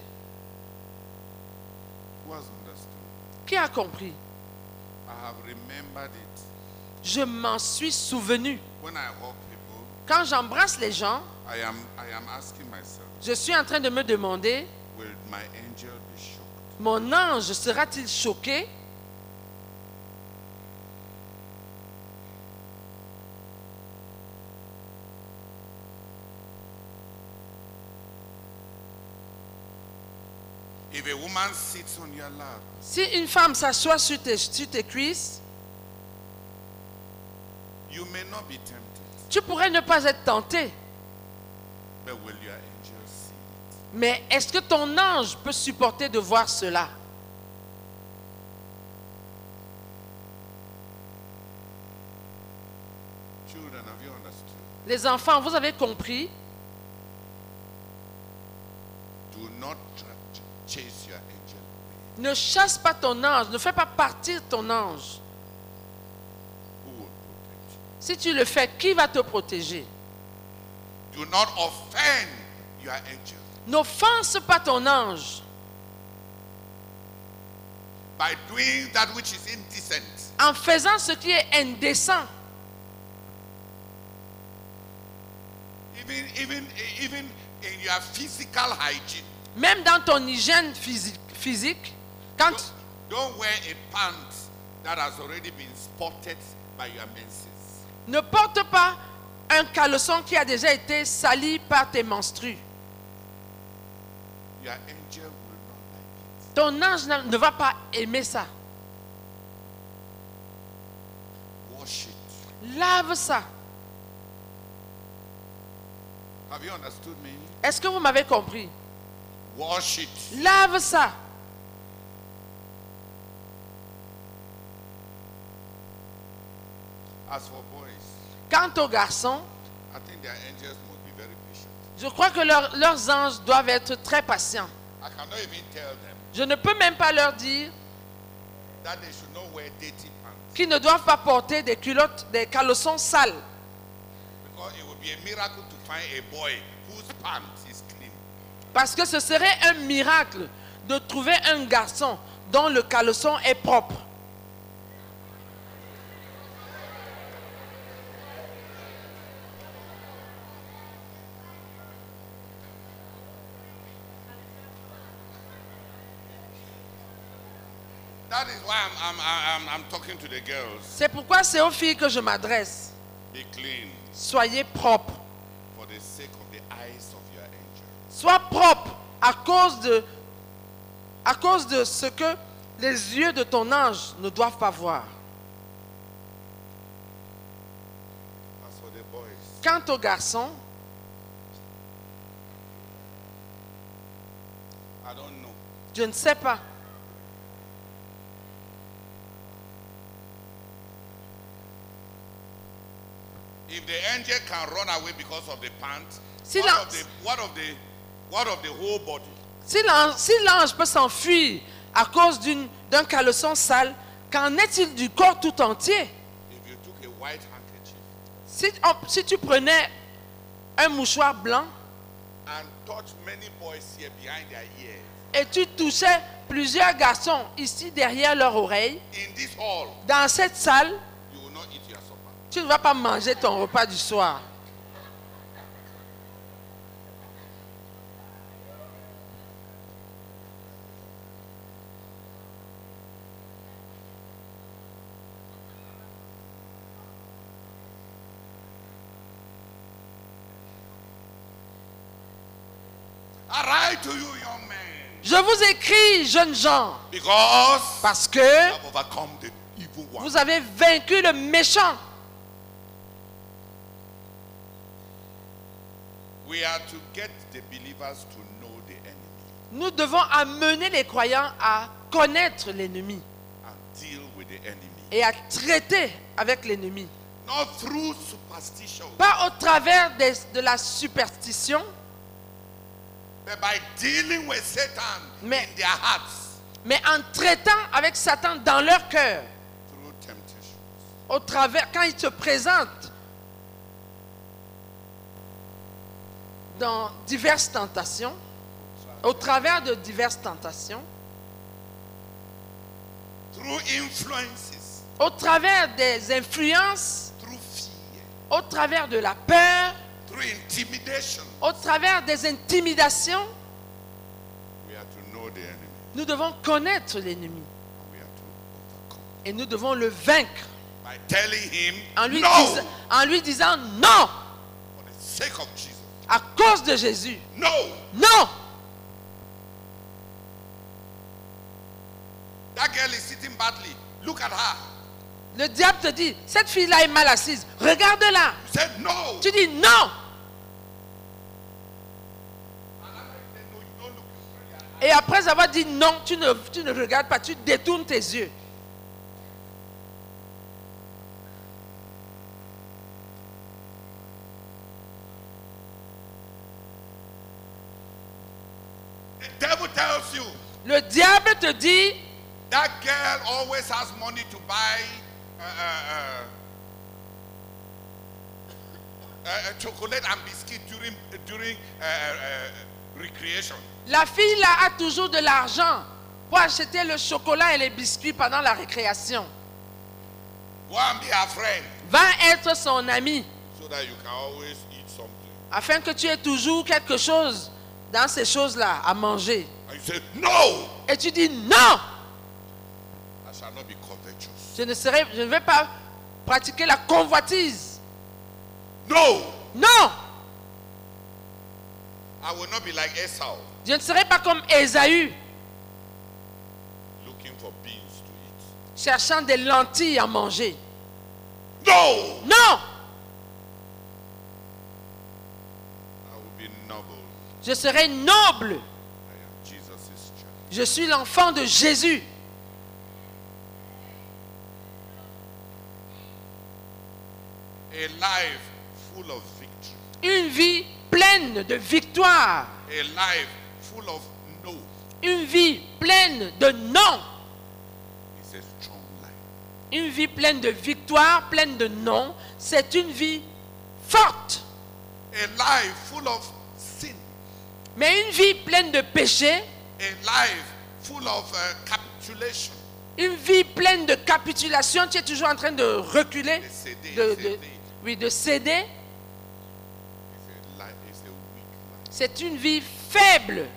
Who has understood? Qui a compris? I have remembered it. Je m'en suis souvenu. When I hug people, Quand j'embrasse les gens, I am asking myself, je suis en train de me demander, will my angel be shocked? mon ange sera-t-il choqué? If a woman sits on your lap, Si une femme s'assoit sur tes cuisses, you may not be tempted, tu pourrais ne pas être tenté. but will your angel see it? Mais est-ce que ton ange peut supporter de voir cela? Children, have you understood? Les enfants, vous avez compris? Do not chase your angel away. Ne chasse pas ton ange, ne fais pas partir ton ange. Who will protect you? Si tu le fais, qui va te protéger? Do not offend your angel N'offense pas ton ange by doing that which is indecent. en faisant ce qui est indécent. Even in your physical hygiene. Même dans ton hygiène physique, quand Don't wear a pant that has already been spotted by your menses. ne porte pas un caleçon qui a déjà été sali par tes menstrues. Your angel will not like it. Ton ange ne va pas aimer ça. Wash it. Lave ça. Have you understood me? Est-ce que vous m'avez compris? Wash it. Lave ça. As for boys, Quant aux garçons, I think their angels must be very patient. je crois que leurs anges doivent être très patients. I cannot even tell them Je ne peux même pas leur dire that they should not wear dirty pants, qu'ils ne doivent pas porter des culottes, des caleçons sales. because it would be a miracle to find a boy whose pants is clean. Parce que ce serait un miracle de trouver un garçon dont le caleçon est propre. That is why I'm talking to the girls. C'est pourquoi c'est aux filles que je m'adresse. Be clean Soyez propres. for the sake of the eyes of your angel. Sois propre à cause de ce que les yeux de ton ange ne doivent pas voir. As for the boys, Quant aux garçons, I don't know. je ne sais pas. If the angel can run away because of the pants, Si what, la- of the whole body? Si l'ange peut s'enfuir à cause d'un caleçon sale, qu'en est-il du corps tout entier? If you took a white handkerchief Si tu prenais un mouchoir blanc and touched many boys here behind their ears, et tu touchais plusieurs garçons ici derrière leur oreille, in this hall, dans cette salle, you will not eat your supper. tu ne vas pas manger ton repas du soir. I write to you, young men, Je vous écris, jeunes gens, because parce you que have overcome the evil one. vous avez vaincu le méchant. We are to get the believers to know the enemy Nous devons amener les croyants à connaître l'ennemi and deal with the enemy. et à traiter avec l'ennemi. Not through superstition, Pas au travers de la superstition, but by dealing with Satan Mais- in their hearts mais en traitant avec Satan dans leur cœur, through temptation. au travers, quand il se présente dans diverses tentations, au travers de diverses tentations, Through influences, au travers des influences, through fear, au travers de la peur, through intimidation. au travers des intimidations, We are to know the enemy nous devons connaître l'ennemi and we are to overcome. et nous devons le vaincre By telling him, en lui, no, en lui disant non for the sake of Jesus. à cause de Jésus. No, Non! that girl is sitting badly. Look at her. Le diable te dit, cette fille-là est mal assise, regarde-la. You said no. Tu dis non. No, you don't look. Et après avoir dit non, tu ne regardes pas, tu détournes tes yeux. The devil tells you Le diable te dit, that girl always has money to buy chocolate and biscuit during recreation. la fille là a toujours de l'argent pour acheter le chocolat et les biscuits pendant la récréation. Go and be her friend Va être son ami, so that you can always eat something. afin que tu aies toujours quelque chose dans ces choses-là à manger. And you say, no, Et tu dis non, I shall not be covetous. je ne vais pas pratiquer la convoitise. No, Non, I will not be like Esau, je ne serai pas comme Ésaü, looking for beans to eat. cherchant des lentilles à manger. No, Non, I Je serai noble. I am Jesus' child. Je suis l'enfant de Jésus. A life full of victory. Une vie pleine de victoire. A life full of no. Une vie pleine de non. It's a strong life. Une vie pleine de victoire, pleine de non. C'est une vie forte. A life full of sin. Mais une vie pleine de péché, A life full of capitulation. une vie pleine de capitulation, tu es toujours en train de reculer, De céder, de céder. de céder. It's a weak life. C'est une vie faible.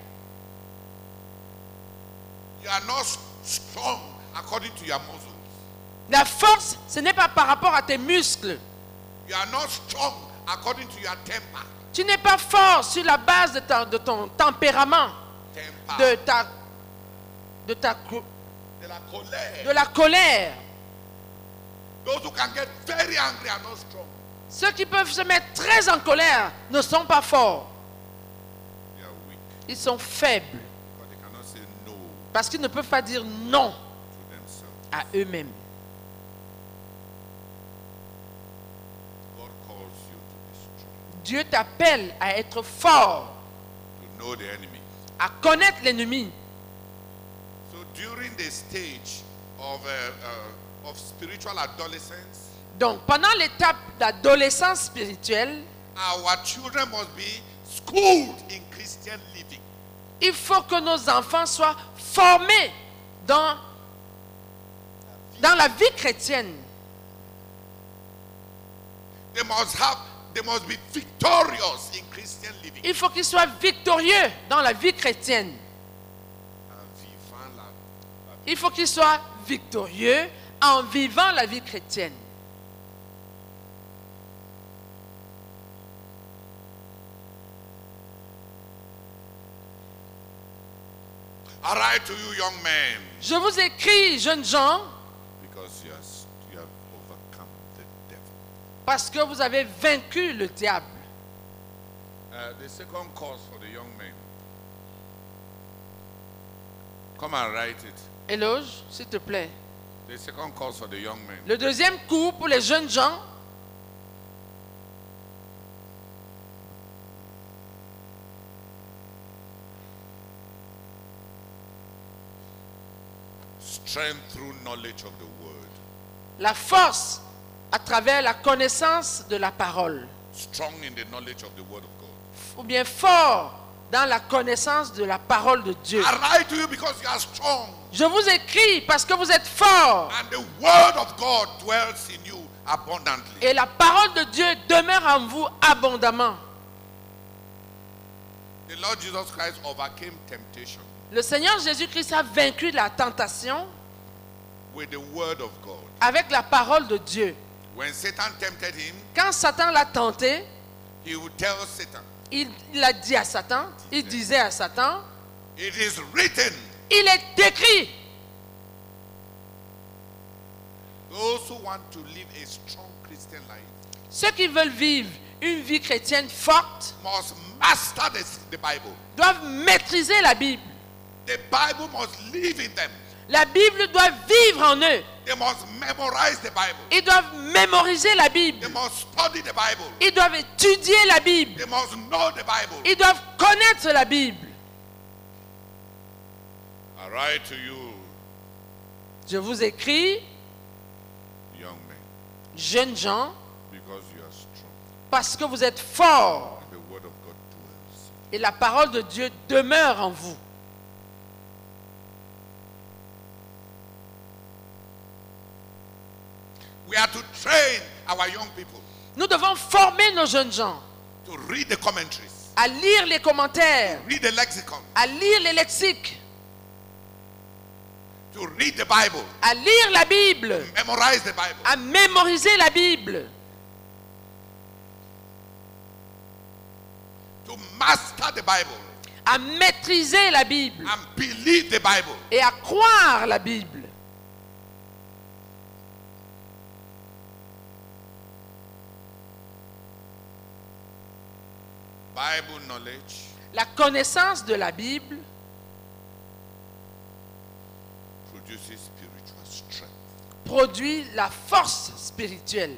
You are not strong according to your muscles. La force, ce n'est pas par rapport à tes muscles. You are not strong according to your temper. Tu n'es pas fort sur la base de ton tempérament, Temper. de La colère. la colère. Those who can get very angry are not strong. Ceux qui peuvent se mettre très en colère ne sont pas forts. They are weak Ils sont faibles because they cannot say no parce qu'ils ne peuvent pas dire non to themselves. à eux-mêmes. God calls you to be strong, Dieu t'appelle à être fort, to know the enemy. à connaître l'ennemi. So during the stage of spiritual adolescence, Donc, pendant l'étape d'adolescence spirituelle, our children must be schooled in Christian living. il faut que nos enfants soient formés dans la vie chrétienne. They must be victorious in Christian living. Il faut qu'ils soient victorieux dans la vie chrétienne. En vivant la Il faut qu'ils soient victorieux en vivant la vie chrétienne. I write to you, young men, Je vous écris, jeunes gens, because you have overcome the devil. parce que vous avez vaincu le diable. The second course for the young men. Come and write it. Éloge, s'il te plaît. The second course for the young men. Le deuxième cours pour les jeunes gens, Strength through knowledge of the word. la force à travers la connaissance de la parole. Strong in the knowledge of the word of God. Ou bien fort dans la connaissance de la parole de Dieu. I write to you because you are strong. Je vous écris parce que vous êtes forts. And the word of God dwells in you abundantly. Et la parole de Dieu demeure en vous abondamment. The Lord Jesus Christ overcame temptation Le Seigneur Jésus-Christ a vaincu la tentation with the word of God. avec la parole de Dieu. When Satan tempted him, Quand Satan l'a tenté, he would tell Satan, il a dit à Satan, il disait à Satan, it is written, il est écrit. those who want to live a strong Christian life Ceux qui veulent vivre une vie chrétienne forte must master the Bible. doivent maîtriser la Bible. The Bible must live in them. La Bible doit vivre en eux. They must memorize the Bible. Ils doivent mémoriser la They Bible. must study the Bible. Ils doivent étudier la Bible. They must know the Bible. Ils doivent connaître la Bible. I write to you, Je vous écris, young men, jeunes gens, because you are strong. parce que vous êtes forts The word of God dwells. et la parole de Dieu demeure en vous. We are to train our young people Nous devons former nos jeunes gens to read the commentaries, à lire les commentaires, read the lexicon, à lire les lexiques, to read the Bible, à lire la Bible, memorize the Bible, à mémoriser la Bible, to master the Bible, à maîtriser la Bible and believe the Bible. et à croire la Bible. Bible knowledge La connaissance de la Bible produces spiritual strength. produit la force spirituelle.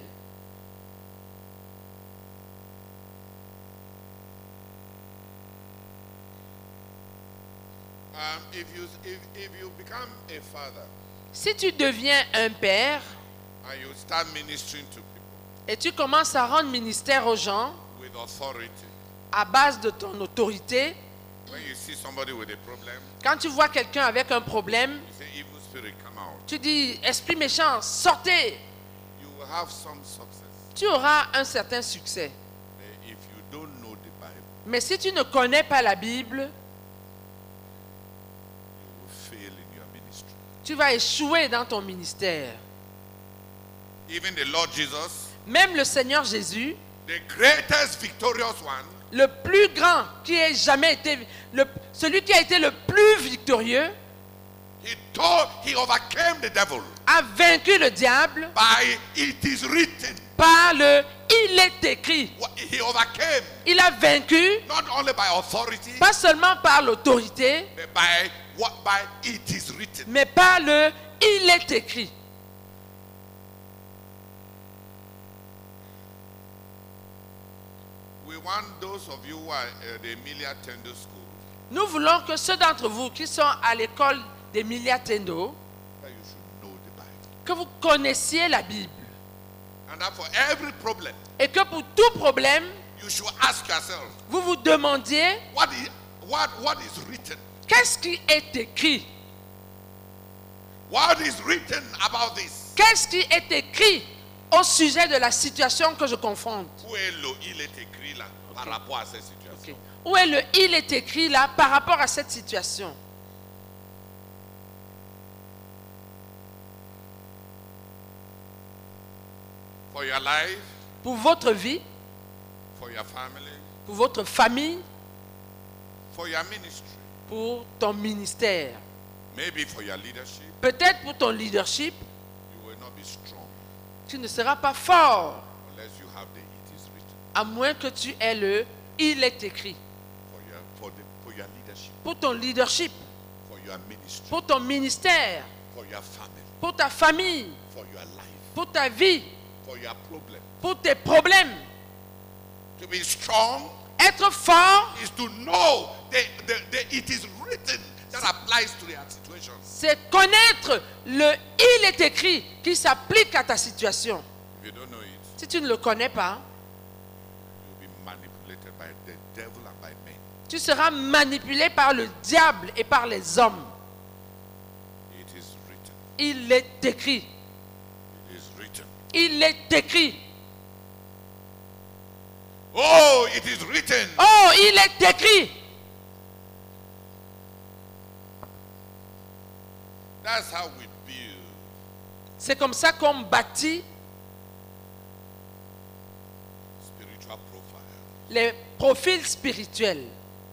If you become a father Si tu deviens un père and you start ministering to people et tu commences à rendre ministère aux gens with authority, à base de ton autorité, when you see somebody with a problem, quand tu vois quelqu'un avec un problème, you say, evil spirit, come out. tu dis, esprit méchant, sortez. You will have some success. Tu auras un certain succès. But if you don't know the Bible, Mais si tu ne connais pas la Bible, you will fail in your ministry. tu vas échouer dans ton ministère. Even the Lord Jesus, Même le Seigneur Jésus, the greatest victorious one, le plus grand qui ait jamais été, celui qui a été le plus victorieux, he overcame the devil a vaincu le diable by it is written. par le il est écrit. He overcame Il a vaincu not only by authority, pas seulement par l'autorité, but by it is written. mais par le il est écrit. We want those of you who are at the Emilia Tendo School, Nous voulons que ceux d'entre vous qui sont à l'école d'Emilia Tendo, that you should know the Bible. que vous connaissiez la Bible. And that for every problem, Et que pour tout problème, you should ask yourself, vous vous demandiez what is written? qu'est-ce qui est écrit? What is written about this? Qu'est-ce qui est écrit au sujet de la situation que je confronte? Où est le il est écrit là par rapport à cette situation? Ok. Où est le il est écrit là par rapport à cette situation? For your life, Pour votre vie, for your family, pour votre famille, for your ministry, pour ton ministère. maybe for your leadership, Peut-être pour ton leadership, you will not be strong tu ne seras pas fort unless you have the it is written. à moins que tu aies le il est écrit. For your leadership, Pour ton leadership, for your ministry, pour ton ministère, for your family, pour ta famille, for your life, pour ta vie, for your problem. pour tes problèmes. To be strong Être fort, is to know the it is written that applies to your situation. c'est connaître le il est écrit qui s'applique à ta situation. If you don't know it, Si tu ne le connais pas, you'll be manipulated by the devil and by men. tu seras manipulé par le diable et par les hommes. It is written. Il est écrit. It is written. Il est écrit. Oh, it is written. Oh, il est écrit. That's how we build C'est comme ça qu'on bâtit spiritual profile. les profils spirituels.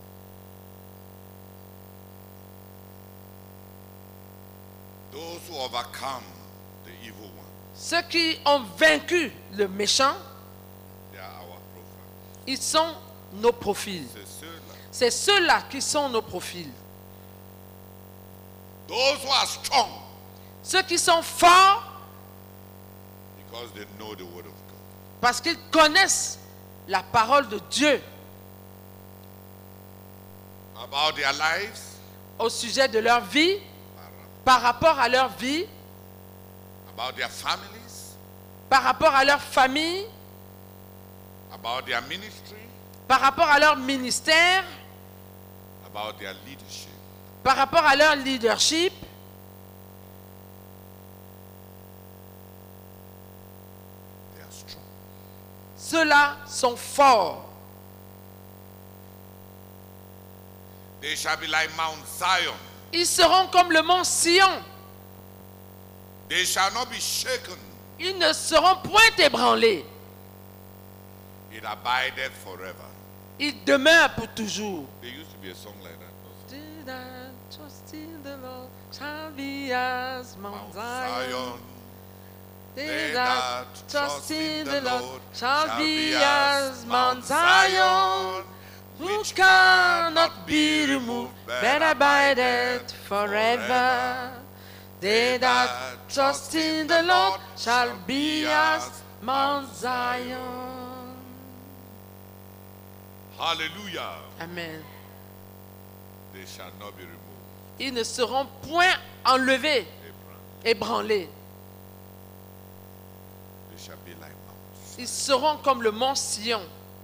Those who overcome the evil one, Ceux qui ont vaincu le méchant, they are our profile. ils sont nos profils. C'est ceux-là. C'est ceux-là qui sont nos profils. Those who are strong Ceux qui sont forts because they know the word of God. parce qu'ils connaissent la parole de Dieu About their lives, au sujet de leur vie, par rapport à leur vie, about their families, par rapport à leur famille, about their ministry, par rapport à leur ministère, about their leadership. par rapport à leur leadership. They are strong. Ceux-là sont forts. They shall be like Mount Zion. Ils seront comme le mont Sion. They shall not be shaken. Ils ne seront point ébranlés. It abideth forever. Ils demeurent pour toujours. There used to be a song like that. Also. Did I trust in the Lord shall be as Mount Mount Zion. Zion. They that trust in the Lord shall be as Mount Zion. which cannot be removed, but abideth forever. They that trust in the Lord shall be as Mount Zion. Hallelujah. Amen. They shall not be removed. Ils ne seront point enlevés, ébranlés. They shall be like mountains. Ils seront comme le mont Sion.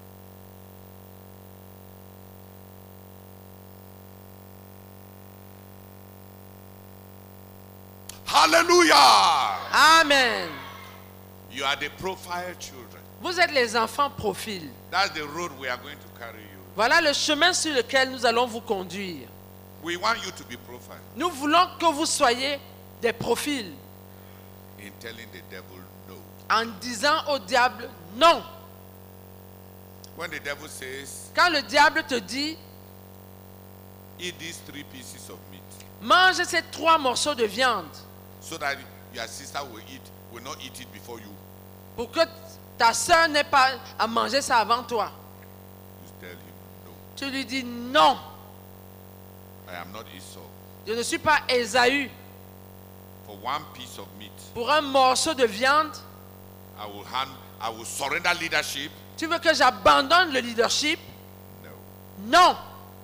Hallelujah. Amen. You are the profile children. Vous êtes les enfants profil. That's the road we are going to carry you. Voilà le chemin sur lequel nous allons vous conduire. We want you to be profile Nous voulons que vous soyez des profils in telling the devil no. en disant au diable non. When the devil says, Quand le diable te dit, eat these 3 pieces of meat, mange ces 3 morceaux de viande so that your sister will not eat it before you, pour que ta soeur n'ait pas à manger ça avant toi. you tell him no. Tu lui dis non, I am not Esau. je ne suis pas Ésaü. For 1 piece of meat, Pour un morceau de viande, I will surrender leadership. tu veux que j'abandonne le leadership? No. Non.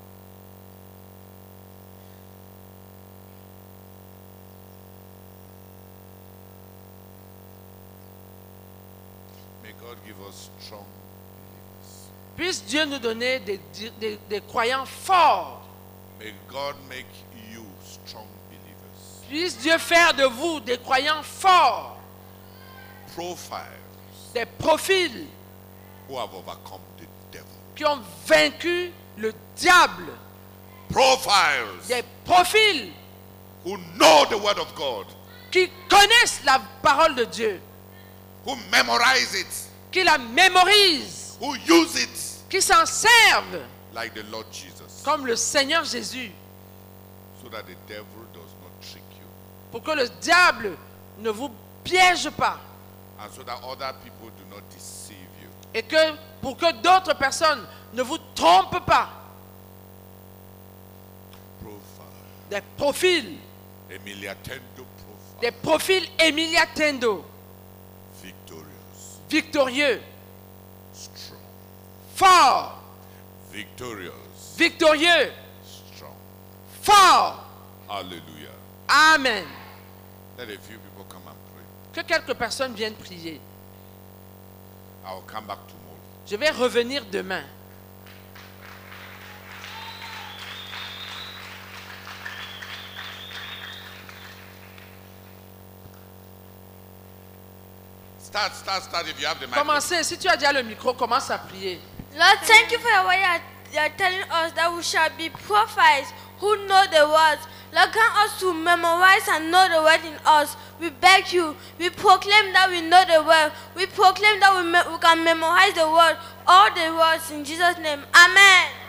May God give us strong believers. Puisse Dieu nous donner des croyants forts. May God make you strong believers. Puisse Dieu faire de vous des croyants forts, Profiles des profils who have overcome the devil. qui ont vaincu le diable, Profiles des profils who know the word of God, qui connaissent la parole de Dieu, who memorize it, qui la mémorisent, who use it qui s'en servent like the Lord Jesus, comme le Seigneur Jésus, so that the devil does not trick you, pour que le diable ne vous piège pas and so that other people do not deceive you. et que pour que d'autres personnes ne vous trompent pas. Profile. Des profils, Emilia Tendo profile. des profils Emilia Tendo, Victorious. victorieux, Strong. forts, Victorious. victorieux, Strong. forts. Hallelujah. Amen. Let a few people come and pray. Que quelques personnes viennent prier. I will come back tomorrow. Je vais revenir demain. Start if you have the mic. Commencez, si tu as déjà le micro, commence à prier. Lord, thank you for your word. You are telling us that we shall be prophets who know the words. Lord, grant us to memorize and know the word in us. We beg you. We proclaim that we know the word. We proclaim that we can memorize the word, all the words in Jesus' name. Amen.